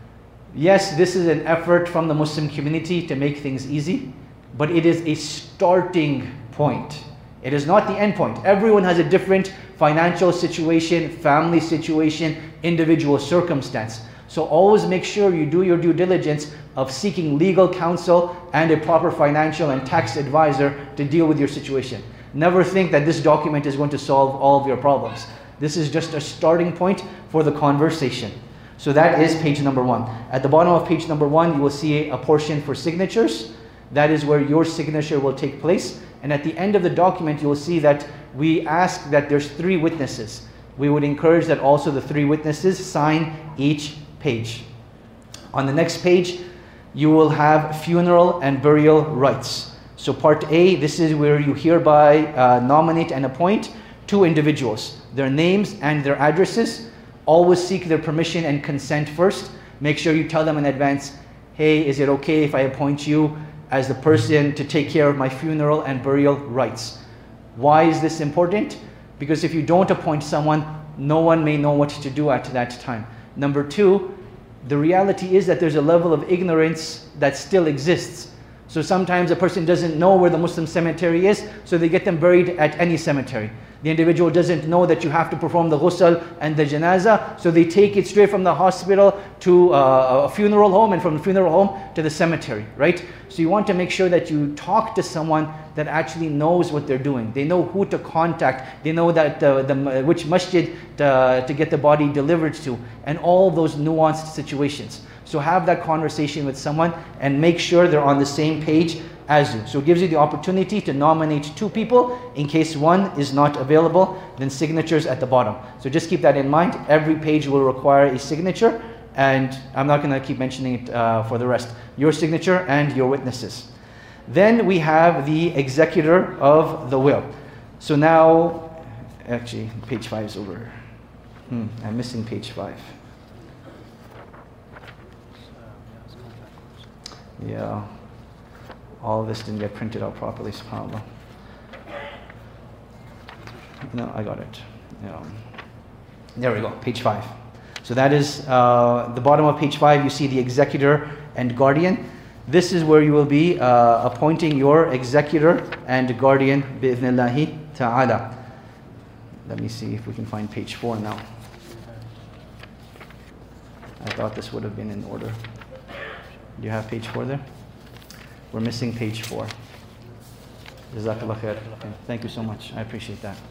Yes, this is an effort from the Muslim community to make things easy, but it is a starting point. It is not the end point. Everyone has a different financial situation, family situation, individual circumstance. So always make sure you do your due diligence of seeking legal counsel and a proper financial and tax advisor to deal with your situation. Never think that this document is going to solve all of your problems. This is just a starting point for the conversation. So that is page number 1. At the bottom of page number 1, you will see a portion for signatures. That is where your signature will take place. And at the end of the document, you will see that we ask that there's 3 witnesses. We would encourage that also the 3 witnesses sign each page. On the next page, you will have funeral and burial rights. So part A, this is where you hereby nominate and appoint 2 individuals, their names and their addresses. Always seek their permission and consent first. Make sure you tell them in advance, hey, is it okay if I appoint you as the person to take care of my funeral and burial rights? Why is this important? Because if you don't appoint someone, no one may know what to do at that time. Number 2, the reality is that there's a level of ignorance that still exists. So sometimes a person doesn't know where the Muslim cemetery is, so they get them buried at any cemetery. The individual doesn't know that you have to perform the ghusl and the janazah, so they take it straight from the hospital to a funeral home, and from the funeral home to the cemetery, right? So you want to make sure that you talk to someone that actually knows what they're doing. They know who to contact. They know that which masjid to get the body delivered to, and all those nuanced situations. So have that conversation with someone and make sure they're on the same page as you. So it gives you the opportunity to nominate 2 people in case one is not available, then signatures at the bottom. So just keep that in mind. Every page will require a signature, and I'm not going to keep mentioning it for the rest. Your signature and your witnesses. Then we have the executor of the will. So now, actually, page 5 is over. I'm missing page 5. Yeah. All of this didn't get printed out properly, subhanAllah. No, I got it. Yeah. There we go, page 5. So that is the bottom of page 5, you see the executor and guardian. This is where you will be appointing your executor and guardian, bi'idhnillahi ta'ala. Let me see if we can find page 4 now. I thought this would have been in order. Do you have page 4 there? We're missing page 4. Jazakallah khair. Thank you so much. I appreciate that.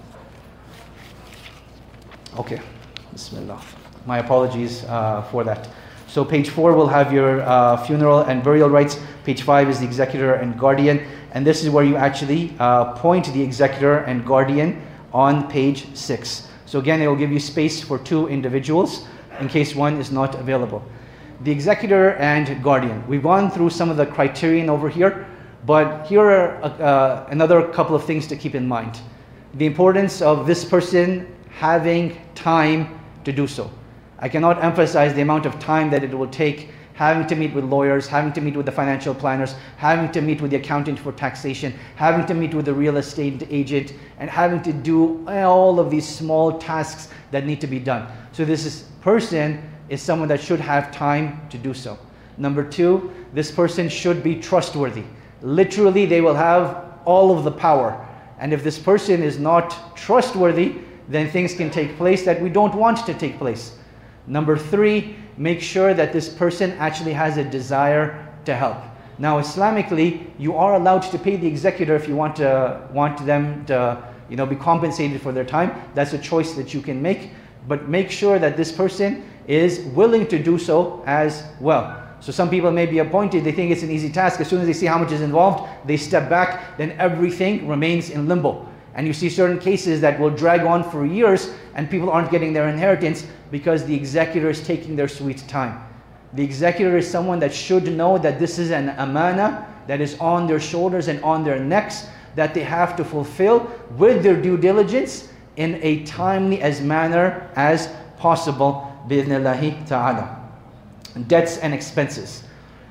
Okay. Bismillah. My apologies for that. So page 4 will have your funeral and burial rights. Page 5 is the executor and guardian. And this is where you actually appoint the executor and guardian on page 6. So again, it will give you space for 2 individuals in case one is not available. The executor and guardian. We've gone through some of the criterion over here, but here are another couple of things to keep in mind. The importance of this person having time to do so. I cannot emphasize the amount of time that it will take having to meet with lawyers, having to meet with the financial planners, having to meet with the accountant for taxation, having to meet with the real estate agent, and having to do all of these small tasks that need to be done. So this person is someone that should have time to do so. Number 2, this person should be trustworthy. Literally, they will have all of the power. And if this person is not trustworthy, then things can take place that we don't want to take place. Number 3, make sure that this person actually has a desire to help. Now, Islamically, you are allowed to pay the executor if you want them to, be compensated for their time. That's a choice that you can make. But make sure that this person is willing to do so as well. So some people may be appointed, they think it's an easy task. As soon as they see how much is involved, they step back, then everything remains in limbo. And you see certain cases that will drag on for years and people aren't getting their inheritance because the executor is taking their sweet time. The executor is someone that should know that this is an amana that is on their shoulders and on their necks that they have to fulfill with their due diligence in a timely as manner as possible. Bi'idhnillahi ta'ala. Debts and expenses.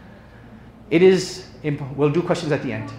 We'll do questions at the end.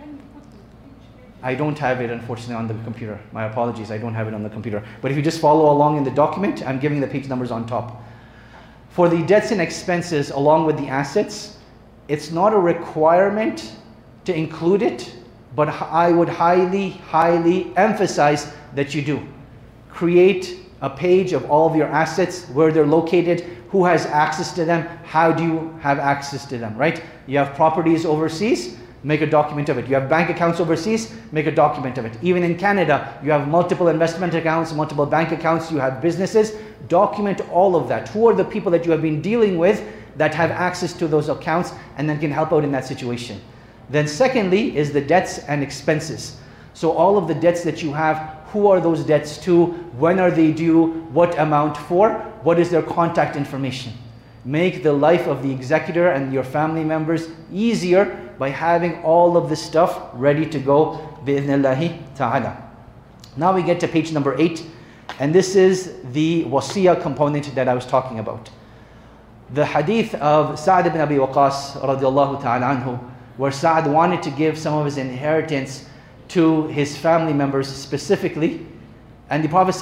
I don't have it, unfortunately, on the computer. My apologies, I don't have it on the computer. But if you just follow along in the document, I'm giving the page numbers on top. For the debts and expenses along with the assets, it's not a requirement to include it, but I would highly emphasize that you do. Create a page of all of your assets, where they're located, who has access to them, how do you have access to them, right? You have properties overseas, make a document of it. You have bank accounts overseas, make a document of it. Even in Canada, you have multiple investment accounts, multiple bank accounts, you have businesses, document all of that. Who are the people that you have been dealing with that have access to those accounts and then can help out in that situation? Then secondly is the debts and expenses. So all of the debts that you have, who are those debts to? When are they due? What amount for? What is their contact information? Make the life of the executor and your family members easier by having all of this stuff ready to go, bi'idhnillahi ta'ala. Now we get to page number 8, and this is the wasiyah component that I was talking about. The hadith of Sa'd ibn Abi Waqqas radiallahu ta'ala anhu, where Sa'd wanted to give some of his inheritance to his family members specifically, and the Prophet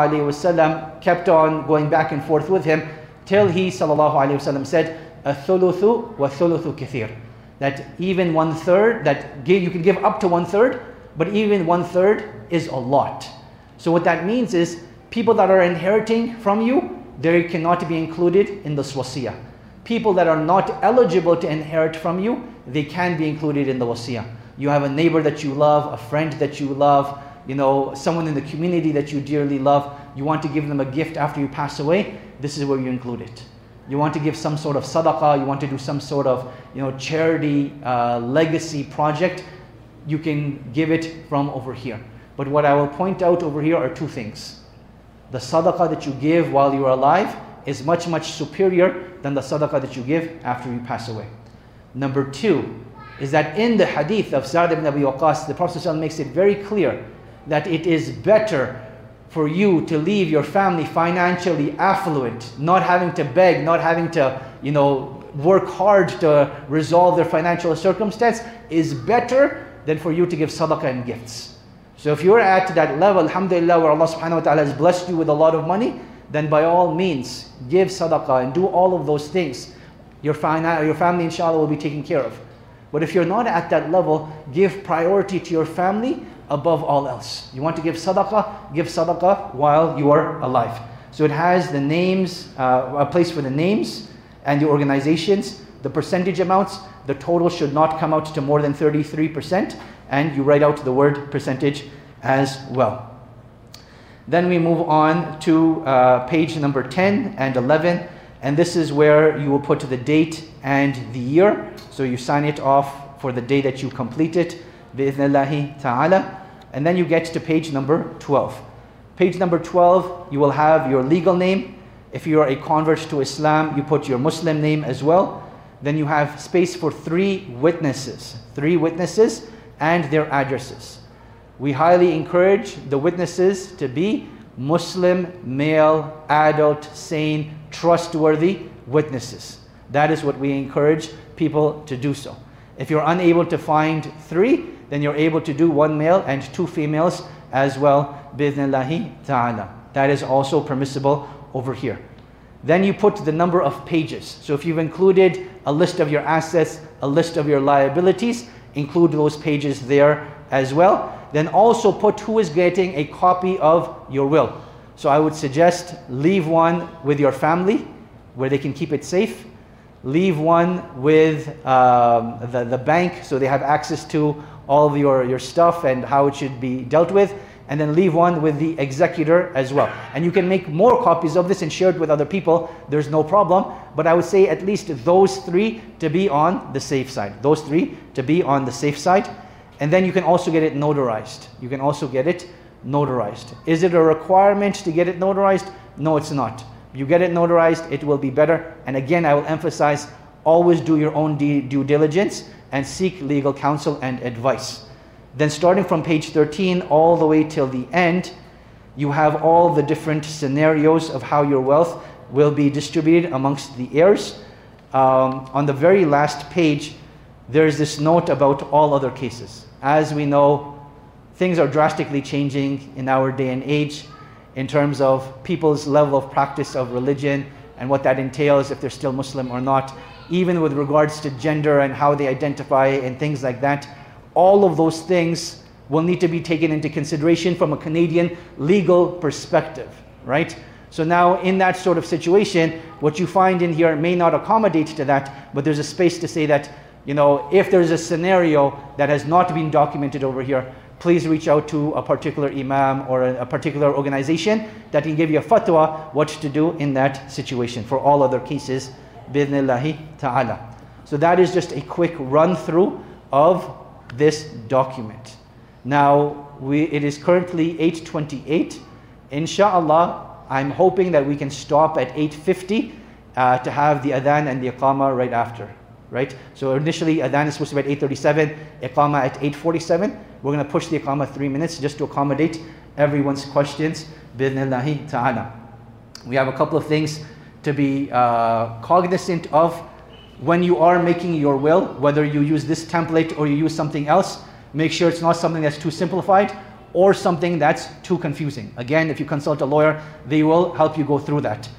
ﷺ kept on going back and forth with him till he ﷺ said, "Athuluthu wa thuluthu kathir," that even 1/3, that you can give up to 1/3, but even 1/3 is a lot. So what that means is, people that are inheriting from you, they cannot be included in the wasiyah. People that are not eligible to inherit from you, they can be included in the wasiyah. You have a neighbor that you love, a friend that you love, someone in the community that you dearly love. You want to give them a gift after you pass away. This is where you include it. You want to give some sort of sadaqah, you want to do some sort of charity legacy project, you can give it from over here. But what I will point out over here are two things. The sadaqah that you give while you are alive is much, much superior than the sadaqah that you give after you pass away. Number 2 is that in the hadith of Sa'd ibn Abi Waqqas, the Prophet ﷺ makes it very clear that it is better for you to leave your family financially affluent, not having to beg, not having to, work hard to resolve their financial circumstance, is better than for you to give sadaqah and gifts. So if you're at that level, alhamdulillah, where Allah subhanahu wa ta'ala has blessed you with a lot of money, then by all means, give sadaqah and do all of those things. Your family, inshallah, will be taken care of. But if you're not at that level, give priority to your family above all else. You want to give sadaqah while you are alive. So it has the names, a place for the names and the organizations, the percentage amounts. The total should not come out to more than 33%, and you write out the word percentage as well. Then we move on to page number 10 and 11, and this is where you will put the date and the year. So you sign it off for the day that you complete it, bi'idhnillahi ta'ala. And then you get to page number 12. Page number 12, you will have your legal name. If you are a convert to Islam, you put your Muslim name as well. Then you have space for 3 witnesses. 3 witnesses and their addresses. We highly encourage the witnesses to be Muslim, male, adult, sane, trustworthy witnesses. That is what we encourage people to do so. If you're unable to find 3, then you're able to do 1 male and 2 females as well, bi'idhnillahi ta'ala. That is also permissible over here. Then you put the number of pages. So if you've included a list of your assets, a list of your liabilities, include those pages there as well. Then also put who is getting a copy of your will. So I would suggest leave one with your family where they can keep it safe. Leave one with the bank so they have access to all of your stuff and how it should be dealt with. And then leave one with the executor as well. And you can make more copies of this and share it with other people. There's no problem. But I would say at least those 3 to be on the safe side. Those 3 to be on the safe side. And then you can also get it notarized. You can also get it notarized. Is it a requirement to get it notarized? No, it's not. You get it notarized, it will be better. And again, I will emphasize, always do your own due diligence and seek legal counsel and advice. Then starting from page 13 all the way till the end, you have all the different scenarios of how your wealth will be distributed amongst the heirs. On the very last page, there is this note about all other cases. As we know, things are drastically changing in our day and age in terms of people's level of practice of religion and what that entails, if they're still Muslim or not, even with regards to gender and how they identify and things like that. All of those things will need to be taken into consideration from a Canadian legal perspective, right? So now in that sort of situation, what you find in here may not accommodate to that, but there's a space to say that, if there's a scenario that has not been documented over here, please reach out to a particular imam or a particular organization that can give you a fatwa what to do in that situation. For all other cases, bidhnillahi ta'ala. So that is just a quick run through of this document. Now, it is currently 8:28. Inshallah, I'm hoping that we can stop at 8:50 to have the adhan and the iqama right after. Right? So initially, adhan is supposed to be at 8:37, iqama at 8:47. We're going to push the iqama 3 minutes just to accommodate everyone's questions. Bidhnillahi ta'ala. We have a couple of things to be cognizant of when you are making your will, whether you use this template or you use something else. Make sure it's not something that's too simplified or something that's too confusing. Again, if you consult a lawyer, they will help you go through that.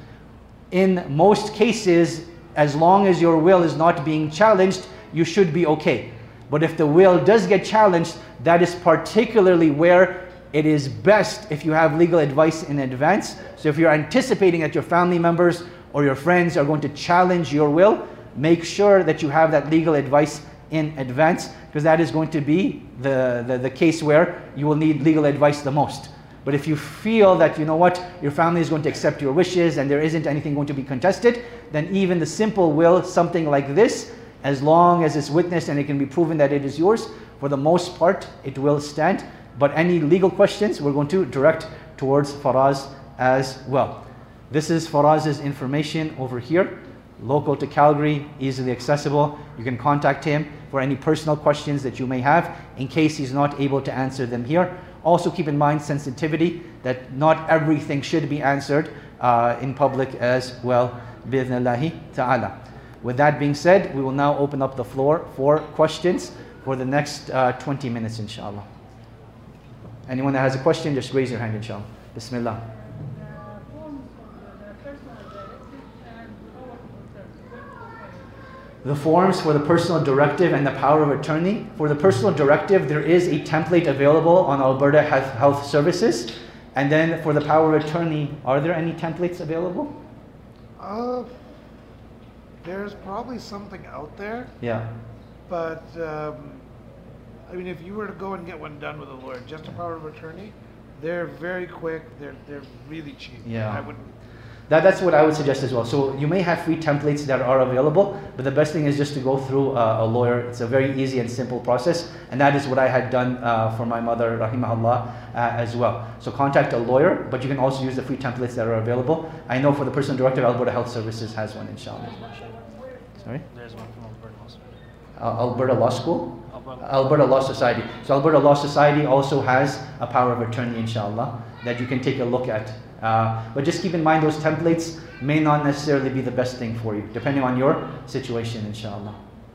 In most cases, as long as your will is not being challenged, you should be okay. But if the will does get challenged, that is particularly where it is best if you have legal advice in advance. So if you're anticipating that your family members or your friends are going to challenge your will, make sure that you have that legal advice in advance, because that is going to be the case where you will need legal advice the most. But if you feel that, your family is going to accept your wishes and there isn't anything going to be contested, then even the simple will, something like this, as long as it's witnessed and it can be proven that it is yours, for the most part, it will stand. But any legal questions, we're going to direct towards Faraz as well. This is Faraz's information over here. Local to Calgary, easily accessible. You can contact him for any personal questions that you may have in case he's not able to answer them here. Also keep in mind sensitivity, that not everything should be answered in public as well, bi'idhnillahi ta'ala. With that being said, we will now open up the floor for questions for the next 20 minutes, inshallah. Anyone that has a question, just raise your hand, inshallah. Bismillah. The forms for the personal directive and the power of attorney. For the personal directive, there is a template available on Alberta Health Services. And then for the power of attorney, are there any templates available? There's probably something out there. Yeah. But, if you were to go and get one done with a lawyer, just a power of attorney, they're very quick. They're really cheap. Yeah. I wouldn't. That's what I would suggest as well. So you may have free templates that are available, but the best thing is just to go through a lawyer. It's a very easy and simple process, and that is what I had done for my mother, rahimahullah, as well. So contact a lawyer, but you can also use the free templates that are available. I know for the personal directive, Alberta Health Services has one, inshallah. Sorry? There's one from Alberta Law School. Alberta Law School? Alberta Law Society. So Alberta Law Society also has a power of attorney, inshallah, that you can take a look at. But just keep in mind those templates may not necessarily be the best thing for you, depending on your situation, inshallah.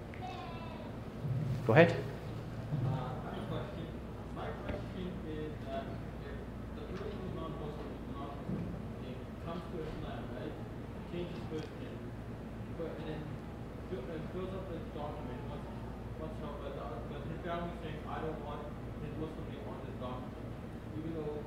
Go ahead. My question is that if the person who's not comes to Islam, right, changes first name, and then fills up this document, what's up, but his family saying, I don't want his Muslim name on this document, even though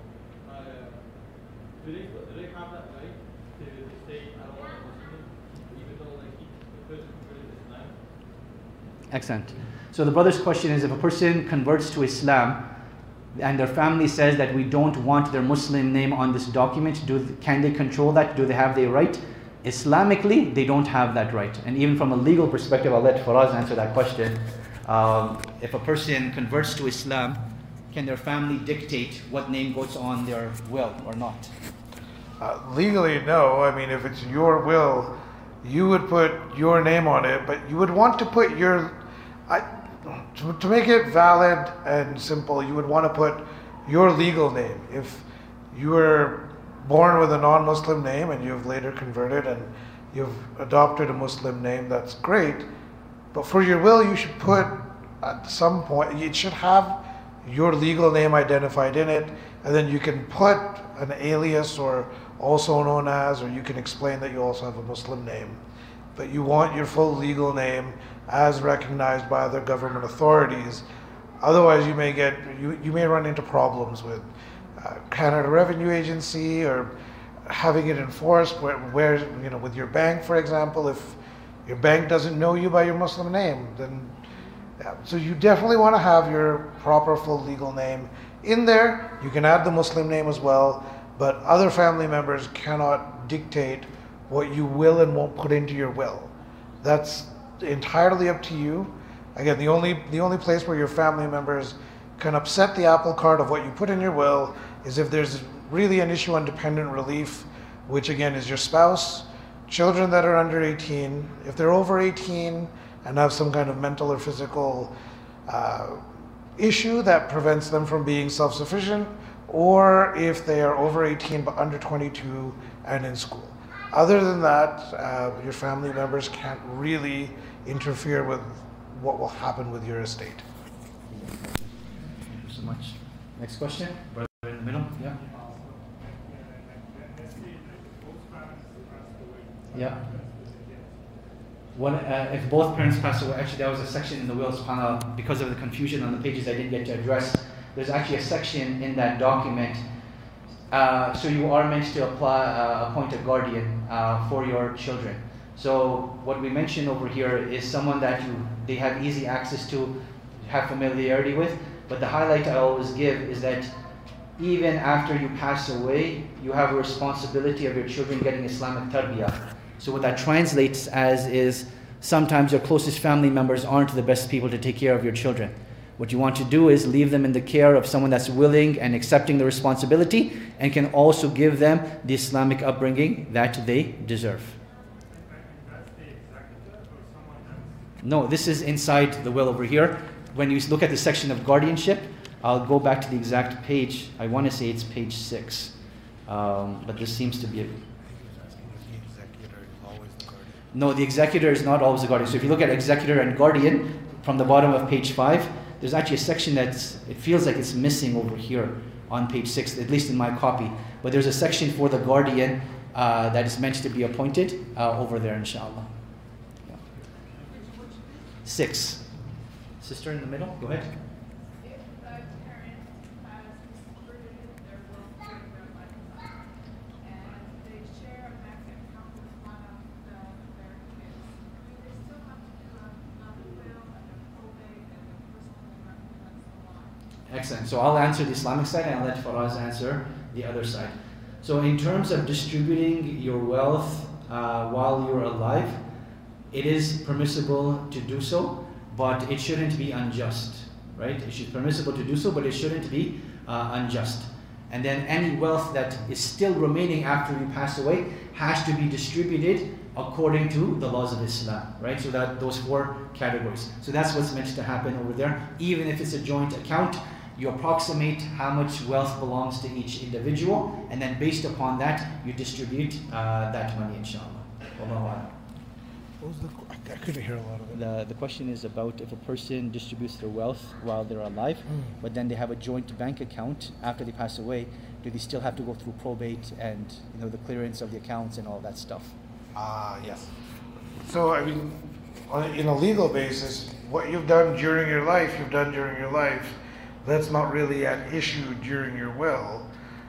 do they have that right to say I don't want a Muslim, even though the person converted to Islam? Excellent. So the brother's question is, if a person converts to Islam and their family says that we don't want their Muslim name on this document, can they control that? Do they have the right? Islamically, they don't have that right. And even from a legal perspective, I'll let Faraz answer that question. If a person converts to Islam, can their family dictate what name goes on their will or not? Legally, no. If it's your will, you would put your name on it, but you would want to put your... to make it valid and simple, you would want to put your legal name. If you were born with a non-Muslim name and you've later converted and you've adopted a Muslim name, that's great. But for your will, you should put, at some point, it should have your legal name identified in it, and then you can put an alias or also known as, or you can explain that you also have a Muslim name, but you want your full legal name as recognized by other government authorities. Otherwise, you may run into problems with Canada Revenue Agency, or having it enforced where with your bank, for example. If your bank doesn't know you by your Muslim name, then so you definitely want to have your proper full legal name in there. You can add the Muslim name as well, but other family members cannot dictate what you will and won't put into your will. That's entirely up to you. Again, the only place where your family members can upset the apple cart of what you put in your will is if there's really an issue on dependent relief, which again is your spouse, children that are under 18. If they're over 18 and have some kind of mental or physical issue that prevents them from being self-sufficient, or if they are over 18 but under 22 and in school. Other than that, your family members can't really interfere with what will happen with your estate. Thank you so much. Next question, brother in the middle. Yeah. Yeah. If both parents pass away, actually there was a section in the will, subhanAllah, because of the confusion on the pages I didn't get to address. There's actually a section in that document. So you are meant to appoint a guardian for your children. So what we mentioned over here is someone that they have easy access to, have familiarity with. But the highlight I always give is that even after you pass away, you have a responsibility of your children getting Islamic tarbiyah. So what that translates as is sometimes your closest family members aren't the best people to take care of your children. What you want to do is leave them in the care of someone that's willing and accepting the responsibility and can also give them the Islamic upbringing that they deserve. No, this is inside the will over here. When you look at the section of guardianship, I'll go back to the exact page. I want to say it's page 6. But this seems to be No, the executor is not always the guardian. So if you look at executor and guardian from the bottom of page 5, there's actually a section it feels like it's missing over here on page 6, at least in my copy. But there's a section for the guardian that is meant to be appointed over there, inshallah. Yeah. 6. Sister in the middle, go ahead. If a parent has distributed their will during their lifetime and they share a bank account with one of their kids, do they still have to do a will and a probate and a personal record and so on? Excellent. So I'll answer the Islamic side and I'll let Faraz answer the other side. So in terms of distributing your wealth while you're alive, it is permissible to do so, but it shouldn't be unjust, right? It should be permissible to do so, but it shouldn't be unjust. And then any wealth that is still remaining after you pass away has to be distributed according to the laws of Islam, right? So that those 4 categories. So that's what's meant to happen over there. Even if it's a joint account, you approximate how much wealth belongs to each individual, and then based upon that, you distribute that money, inshallah. Wallahu a'lam. What was I couldn't hear a lot of it. The question is about if a person distributes their wealth while they're alive, but then they have a joint bank account after they pass away, do they still have to go through probate and the clearance of the accounts and all that stuff? Yes. So, I mean, in a legal basis, what you've done during your life, you've done during your life. That's not really an issue during your will.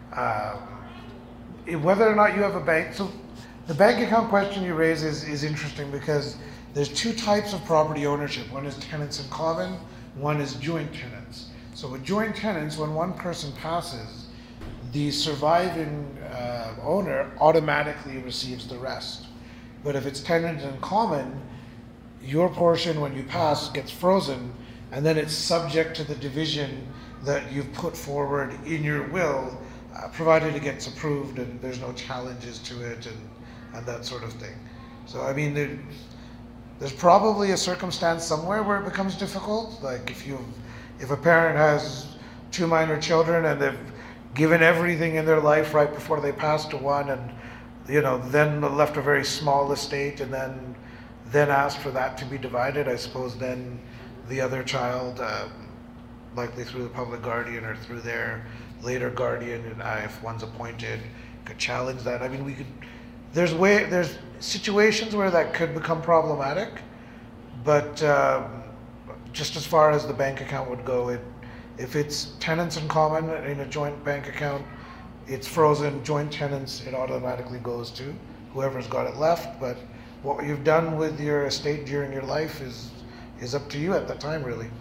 Whether or not you have a bank, so the bank account question you raise is interesting because there's 2 types of property ownership. One is tenants in common, one is joint tenants. So with joint tenants, when one person passes, the surviving owner automatically receives the rest. But if it's tenants in common, your portion when you pass gets frozen, and then it's subject to the division that you've put forward in your will, provided it gets approved and there's no challenges to it and that sort of thing. So I mean, there's probably a circumstance somewhere where it becomes difficult. Like if a parent has 2 minor children and they've given everything in their life right before they pass to one, and then left a very small estate, and then asked for that to be divided, I suppose then the other child, likely through the public guardian or through their later guardian, if one's appointed, could challenge that. I mean, we could. There's situations where that could become problematic, but just as far as the bank account would go, if it's tenants in common in a joint bank account, it's frozen. Joint tenants, it automatically goes to whoever's got it left. But what you've done with your estate during your life is up to you at that time, really.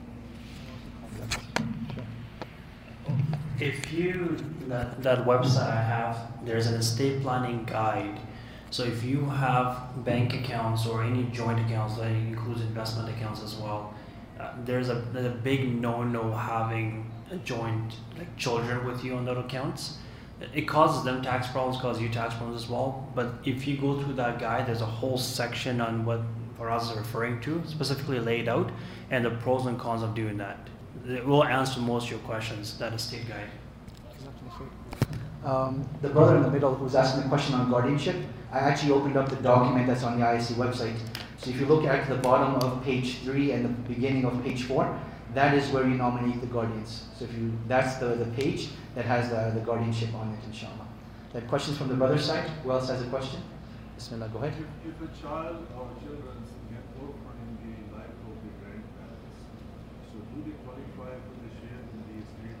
If you, that website I have, there's an estate planning guide. So if you have bank accounts or any joint accounts, that includes investment accounts as well, there's a big no-no having a joint, like children with you on those accounts. It causes them tax problems, causes you tax problems as well. But if you go through that guide, there's a whole section on what Faraz is referring to, specifically laid out, and the pros and cons of doing that. It will answer most of your questions, that estate guide. The brother in the middle who's asking the question on guardianship, I actually opened up the document that's on the ISC website. So if you look at the bottom of page 3 and the beginning of page 4, that is where you nominate the guardians. So that's the page that has the guardianship on it, inshallah. The questions from the brother's side. Who else has a question? Bismillah, go ahead. If a child or children get orphaned in the life of the grandparents, so do they qualify for the share in the estate?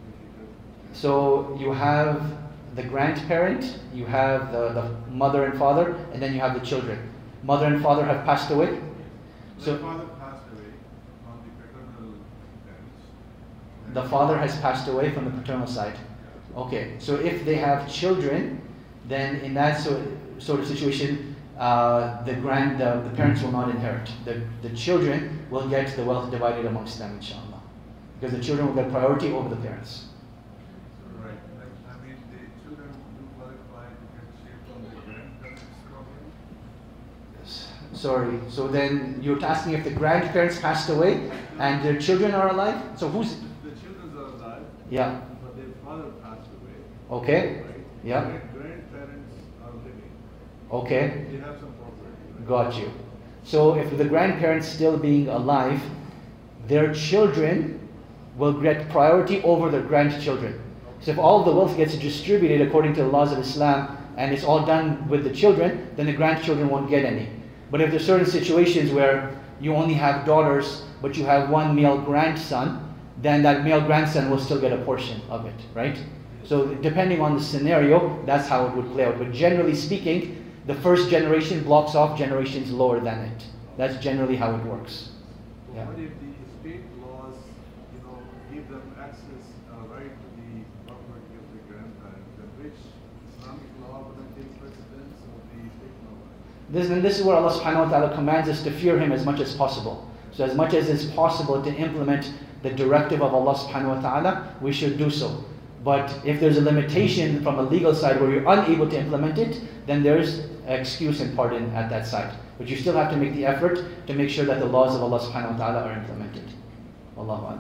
So you have the grandparent, you have the mother and father, and then you have the children. Mother and father have passed away. The father passed away on the paternal parents. The father has passed away from the paternal side. Okay, so if they have children, then in that sort of situation, the parents will not inherit. The children will get the wealth divided amongst them, inshallah. Because the children will get priority over the parents. Right. I mean, the children do qualify to get share from the grandparents' property? Sorry, so then you're asking if the grandparents passed away and their children are alive? So who's... The children are alive, Yeah. but their father passed away. Okay. Right? Yeah. Grandparents are living. Okay. They have some property. Right? Got you. So if the grandparents still being alive, their children will get priority over their grandchildren. So if all of the wealth gets distributed according to the laws of Islam and it's all done with the children, then the grandchildren won't get any. But if there's certain situations where you only have daughters but you have one male grandson, then that male grandson will still get a portion of it, right? So depending on the scenario, that's how it would play out. But generally speaking, the first generation blocks off generations lower than it. That's generally how it works. But Yeah. what if the state laws, give them access, right to the property of the grandparents, then which Islamic law would take precedence of the state law? This is where Allah subhanahu wa ta'ala commands us to fear Him as much as possible. So as much as it's possible to implement the directive of Allah subhanahu wa ta'ala, we should do so. But if there's a limitation from a legal side where you're unable to implement it, then there's excuse and pardon at that side. But you still have to make the effort to make sure that the laws of Allah subhanahu wa ta'ala are implemented. Wallahu a'lam.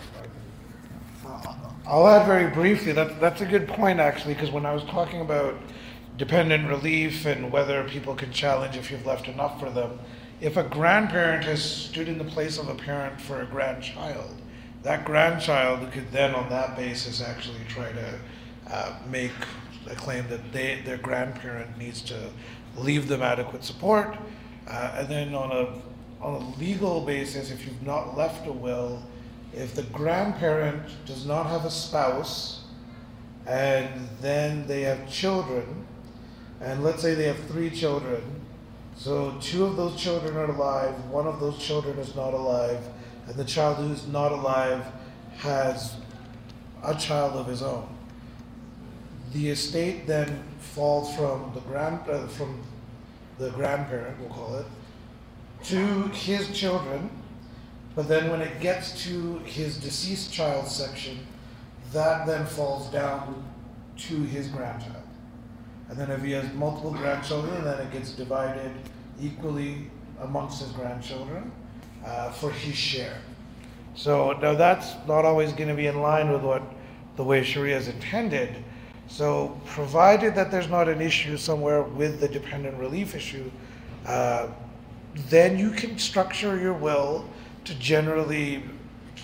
I'll add very briefly, that's a good point actually, because when I was talking about dependent relief and whether people can challenge if you've left enough for them, if a grandparent has stood in the place of a parent for a grandchild, that grandchild could then on that basis actually try to make a claim that their grandparent needs to leave them adequate support. And then on a legal basis, if you've not left a will, if the grandparent does not have a spouse and then they have children, and let's say they have 3 children, so 2 of those children are alive, 1 of those children is not alive, and the child who's not alive has a child of his own. The estate then falls from the grandparent, we'll call it, to his children, but then when it gets to his deceased child section, that then falls down to his grandchild. And then if he has multiple grandchildren, then it gets divided equally amongst his grandchildren for his share. So now that's not always going to be in line with what the way Sharia is intended. So provided that there's not an issue somewhere with the dependent relief issue, then you can structure your will to generally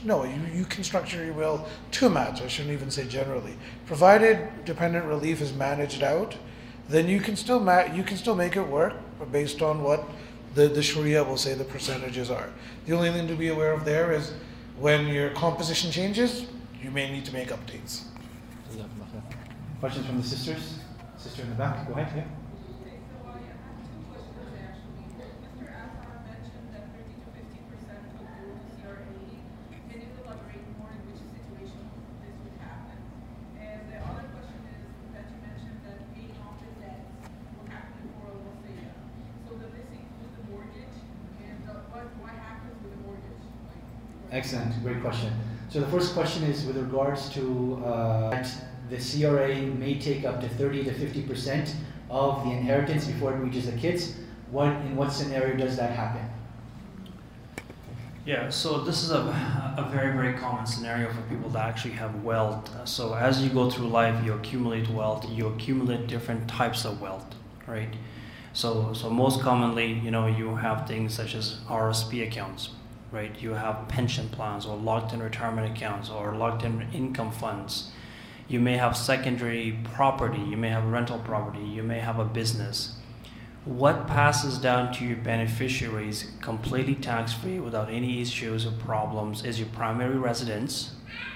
no, you can structure your will to match. I shouldn't even say generally. Provided dependent relief is managed out, then you can still make it work based on what the Sharia will say the percentages are. The only thing to be aware of there is when your composition changes, you may need to make updates. Questions from the sisters? Sister in the back, go ahead. Yeah. Okay, so I have two questions actually. Mr. Azhar mentioned that 30 to 50% would go to CRA. Can you elaborate more in which situation this would happen? And the other question is that you mentioned that paying off the debts will happen for a wasiyah. So does this include the mortgage? And what happens with the mortgage? Excellent, great question. So the first question is with regards to that the CRA may take up to 30 to 50% of the inheritance before it reaches the kids. In what scenario does that happen? Yeah, so this is a very, very common scenario for people that actually have wealth. So as you go through life, you accumulate wealth, you accumulate different types of wealth, right? So most commonly, you have things such as RSP accounts, right? You have pension plans or locked-in retirement accounts or locked-in income funds. You may have secondary property, you may have rental property, you may have a business. What passes down to your beneficiaries completely tax-free without any issues or problems is your primary residence,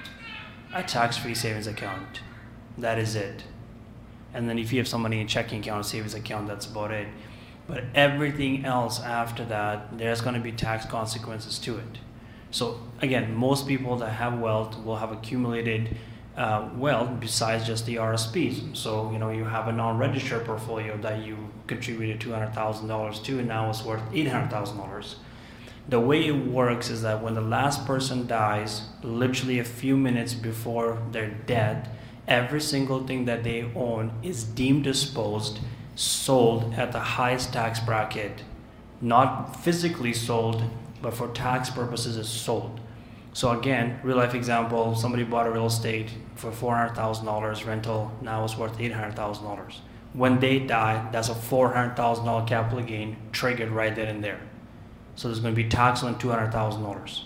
a tax-free savings account. That is it. And then if you have somebody in checking account, savings account, that's about it. But everything else after that, there's going to be tax consequences to it. So again, most people that have wealth will have accumulated wealth besides just the RSPs. So you have a non-registered portfolio that you contributed $200,000 to, and now it's worth $800,000. The way it works is that when the last person dies, literally a few minutes before they're dead, every single thing that they own is deemed disposed, sold at the highest tax bracket, not physically sold, but for tax purposes is sold. So again, real life example, somebody bought a real estate for $400,000 rental, now it's worth $800,000. When they die, that's a $400,000 capital gain triggered right then and there. So there's going to be tax on $200,000.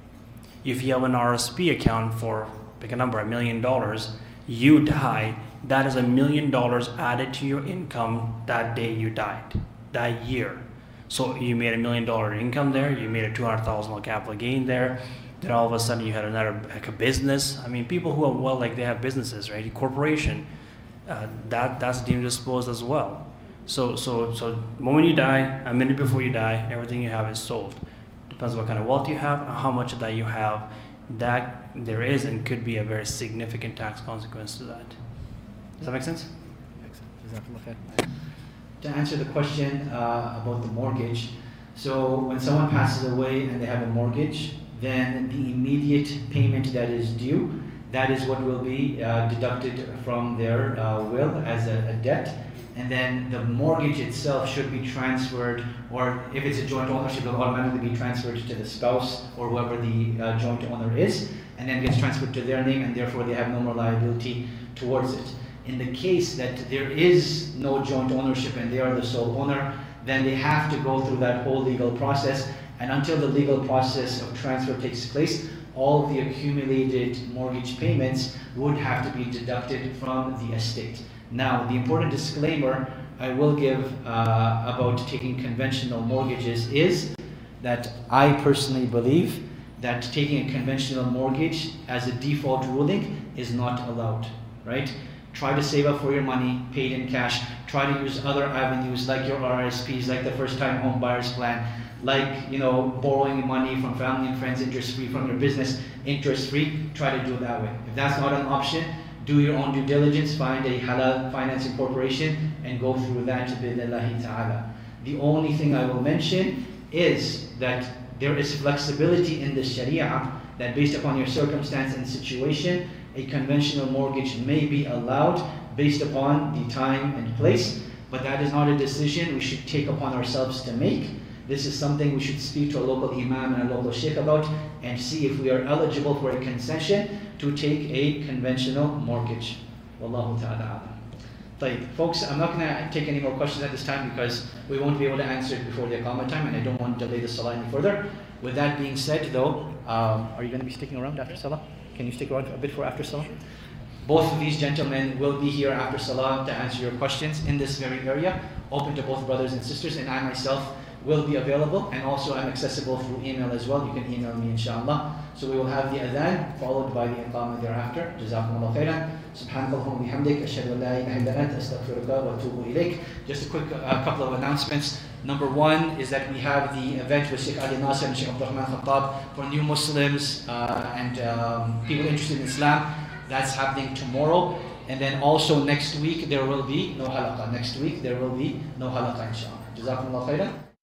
If you have an RSP account for, pick a number, $1 million, you die, that is $1 million added to your income that day you died, that year. So you made $1 million income there, you made a $200,000 capital gain there, then all of a sudden you had another, like a business. I mean, people who are well, like they have businesses, right? A corporation, that's deemed disposed as well. So the moment you die, a minute before you die, everything you have is sold. Depends on what kind of wealth you have, and how much of that you have. That there is and could be a very significant tax consequence to that. Does that make sense? To answer the question about the mortgage, so when someone passes away and they have a mortgage, then the immediate payment that is due, that is what will be deducted from their will as a debt. And then the mortgage itself should be transferred, or if it's a joint ownership, it will automatically be transferred to the spouse or whoever the joint owner is, and then gets transferred to their name, and therefore they have no more liability towards it. In the case that there is no joint ownership and they are the sole owner, then they have to go through that whole legal process, and until the legal process of transfer takes place, all of the accumulated mortgage payments would have to be deducted from the estate. Now, the important disclaimer I will give about taking conventional mortgages is that I personally believe that taking a conventional mortgage as a default ruling is not allowed, right? Try to save up for your money, paid in cash. Try to use other avenues like your RSPs, like the first-time home buyers plan, like borrowing money from family and friends interest-free, from your business interest-free. Try to do it that way. If that's not an option, do your own due diligence, find a halal financing corporation, and go through that bi'idhnillahi ta'ala. The only thing I will mention is that there is flexibility in the Sharia that based upon your circumstance and situation, a conventional mortgage may be allowed based upon the time and place, but that is not a decision we should take upon ourselves to make. This is something we should speak to a local imam and a local sheikh about and see if we are eligible for a concession to take a conventional mortgage. Wallahu ta'ala. Folks, I'm not going to take any more questions at this time because we won't be able to answer it before the Iqamah time, and I don't want to delay the salah any further. With that being said though, are you going to be sticking around after Salah? Can you stick around a bit for after Salah? Both of these gentlemen will be here after Salah to answer your questions in this very area, open to both brothers and sisters, and I myself will be available, and also I'm accessible through email as well. You can email me inshallah. So we will have the adhan followed by the iqamah thereafter. Jazakumullah khairan. Subhanakallahumma bihamdik, ashhadu an la ilaha illa anta, astaghfiruka wa atubu ilayk. Just a quick couple of announcements. Number one is that we have the event with Sheikh Ali Nasser and Sheikh Abdul Rahman Khattab for new Muslims and people interested in Islam. That's happening tomorrow. And then also next week there will be no halaqah. Next week there will be no halaqah inshallah. Jazakumullah khairan.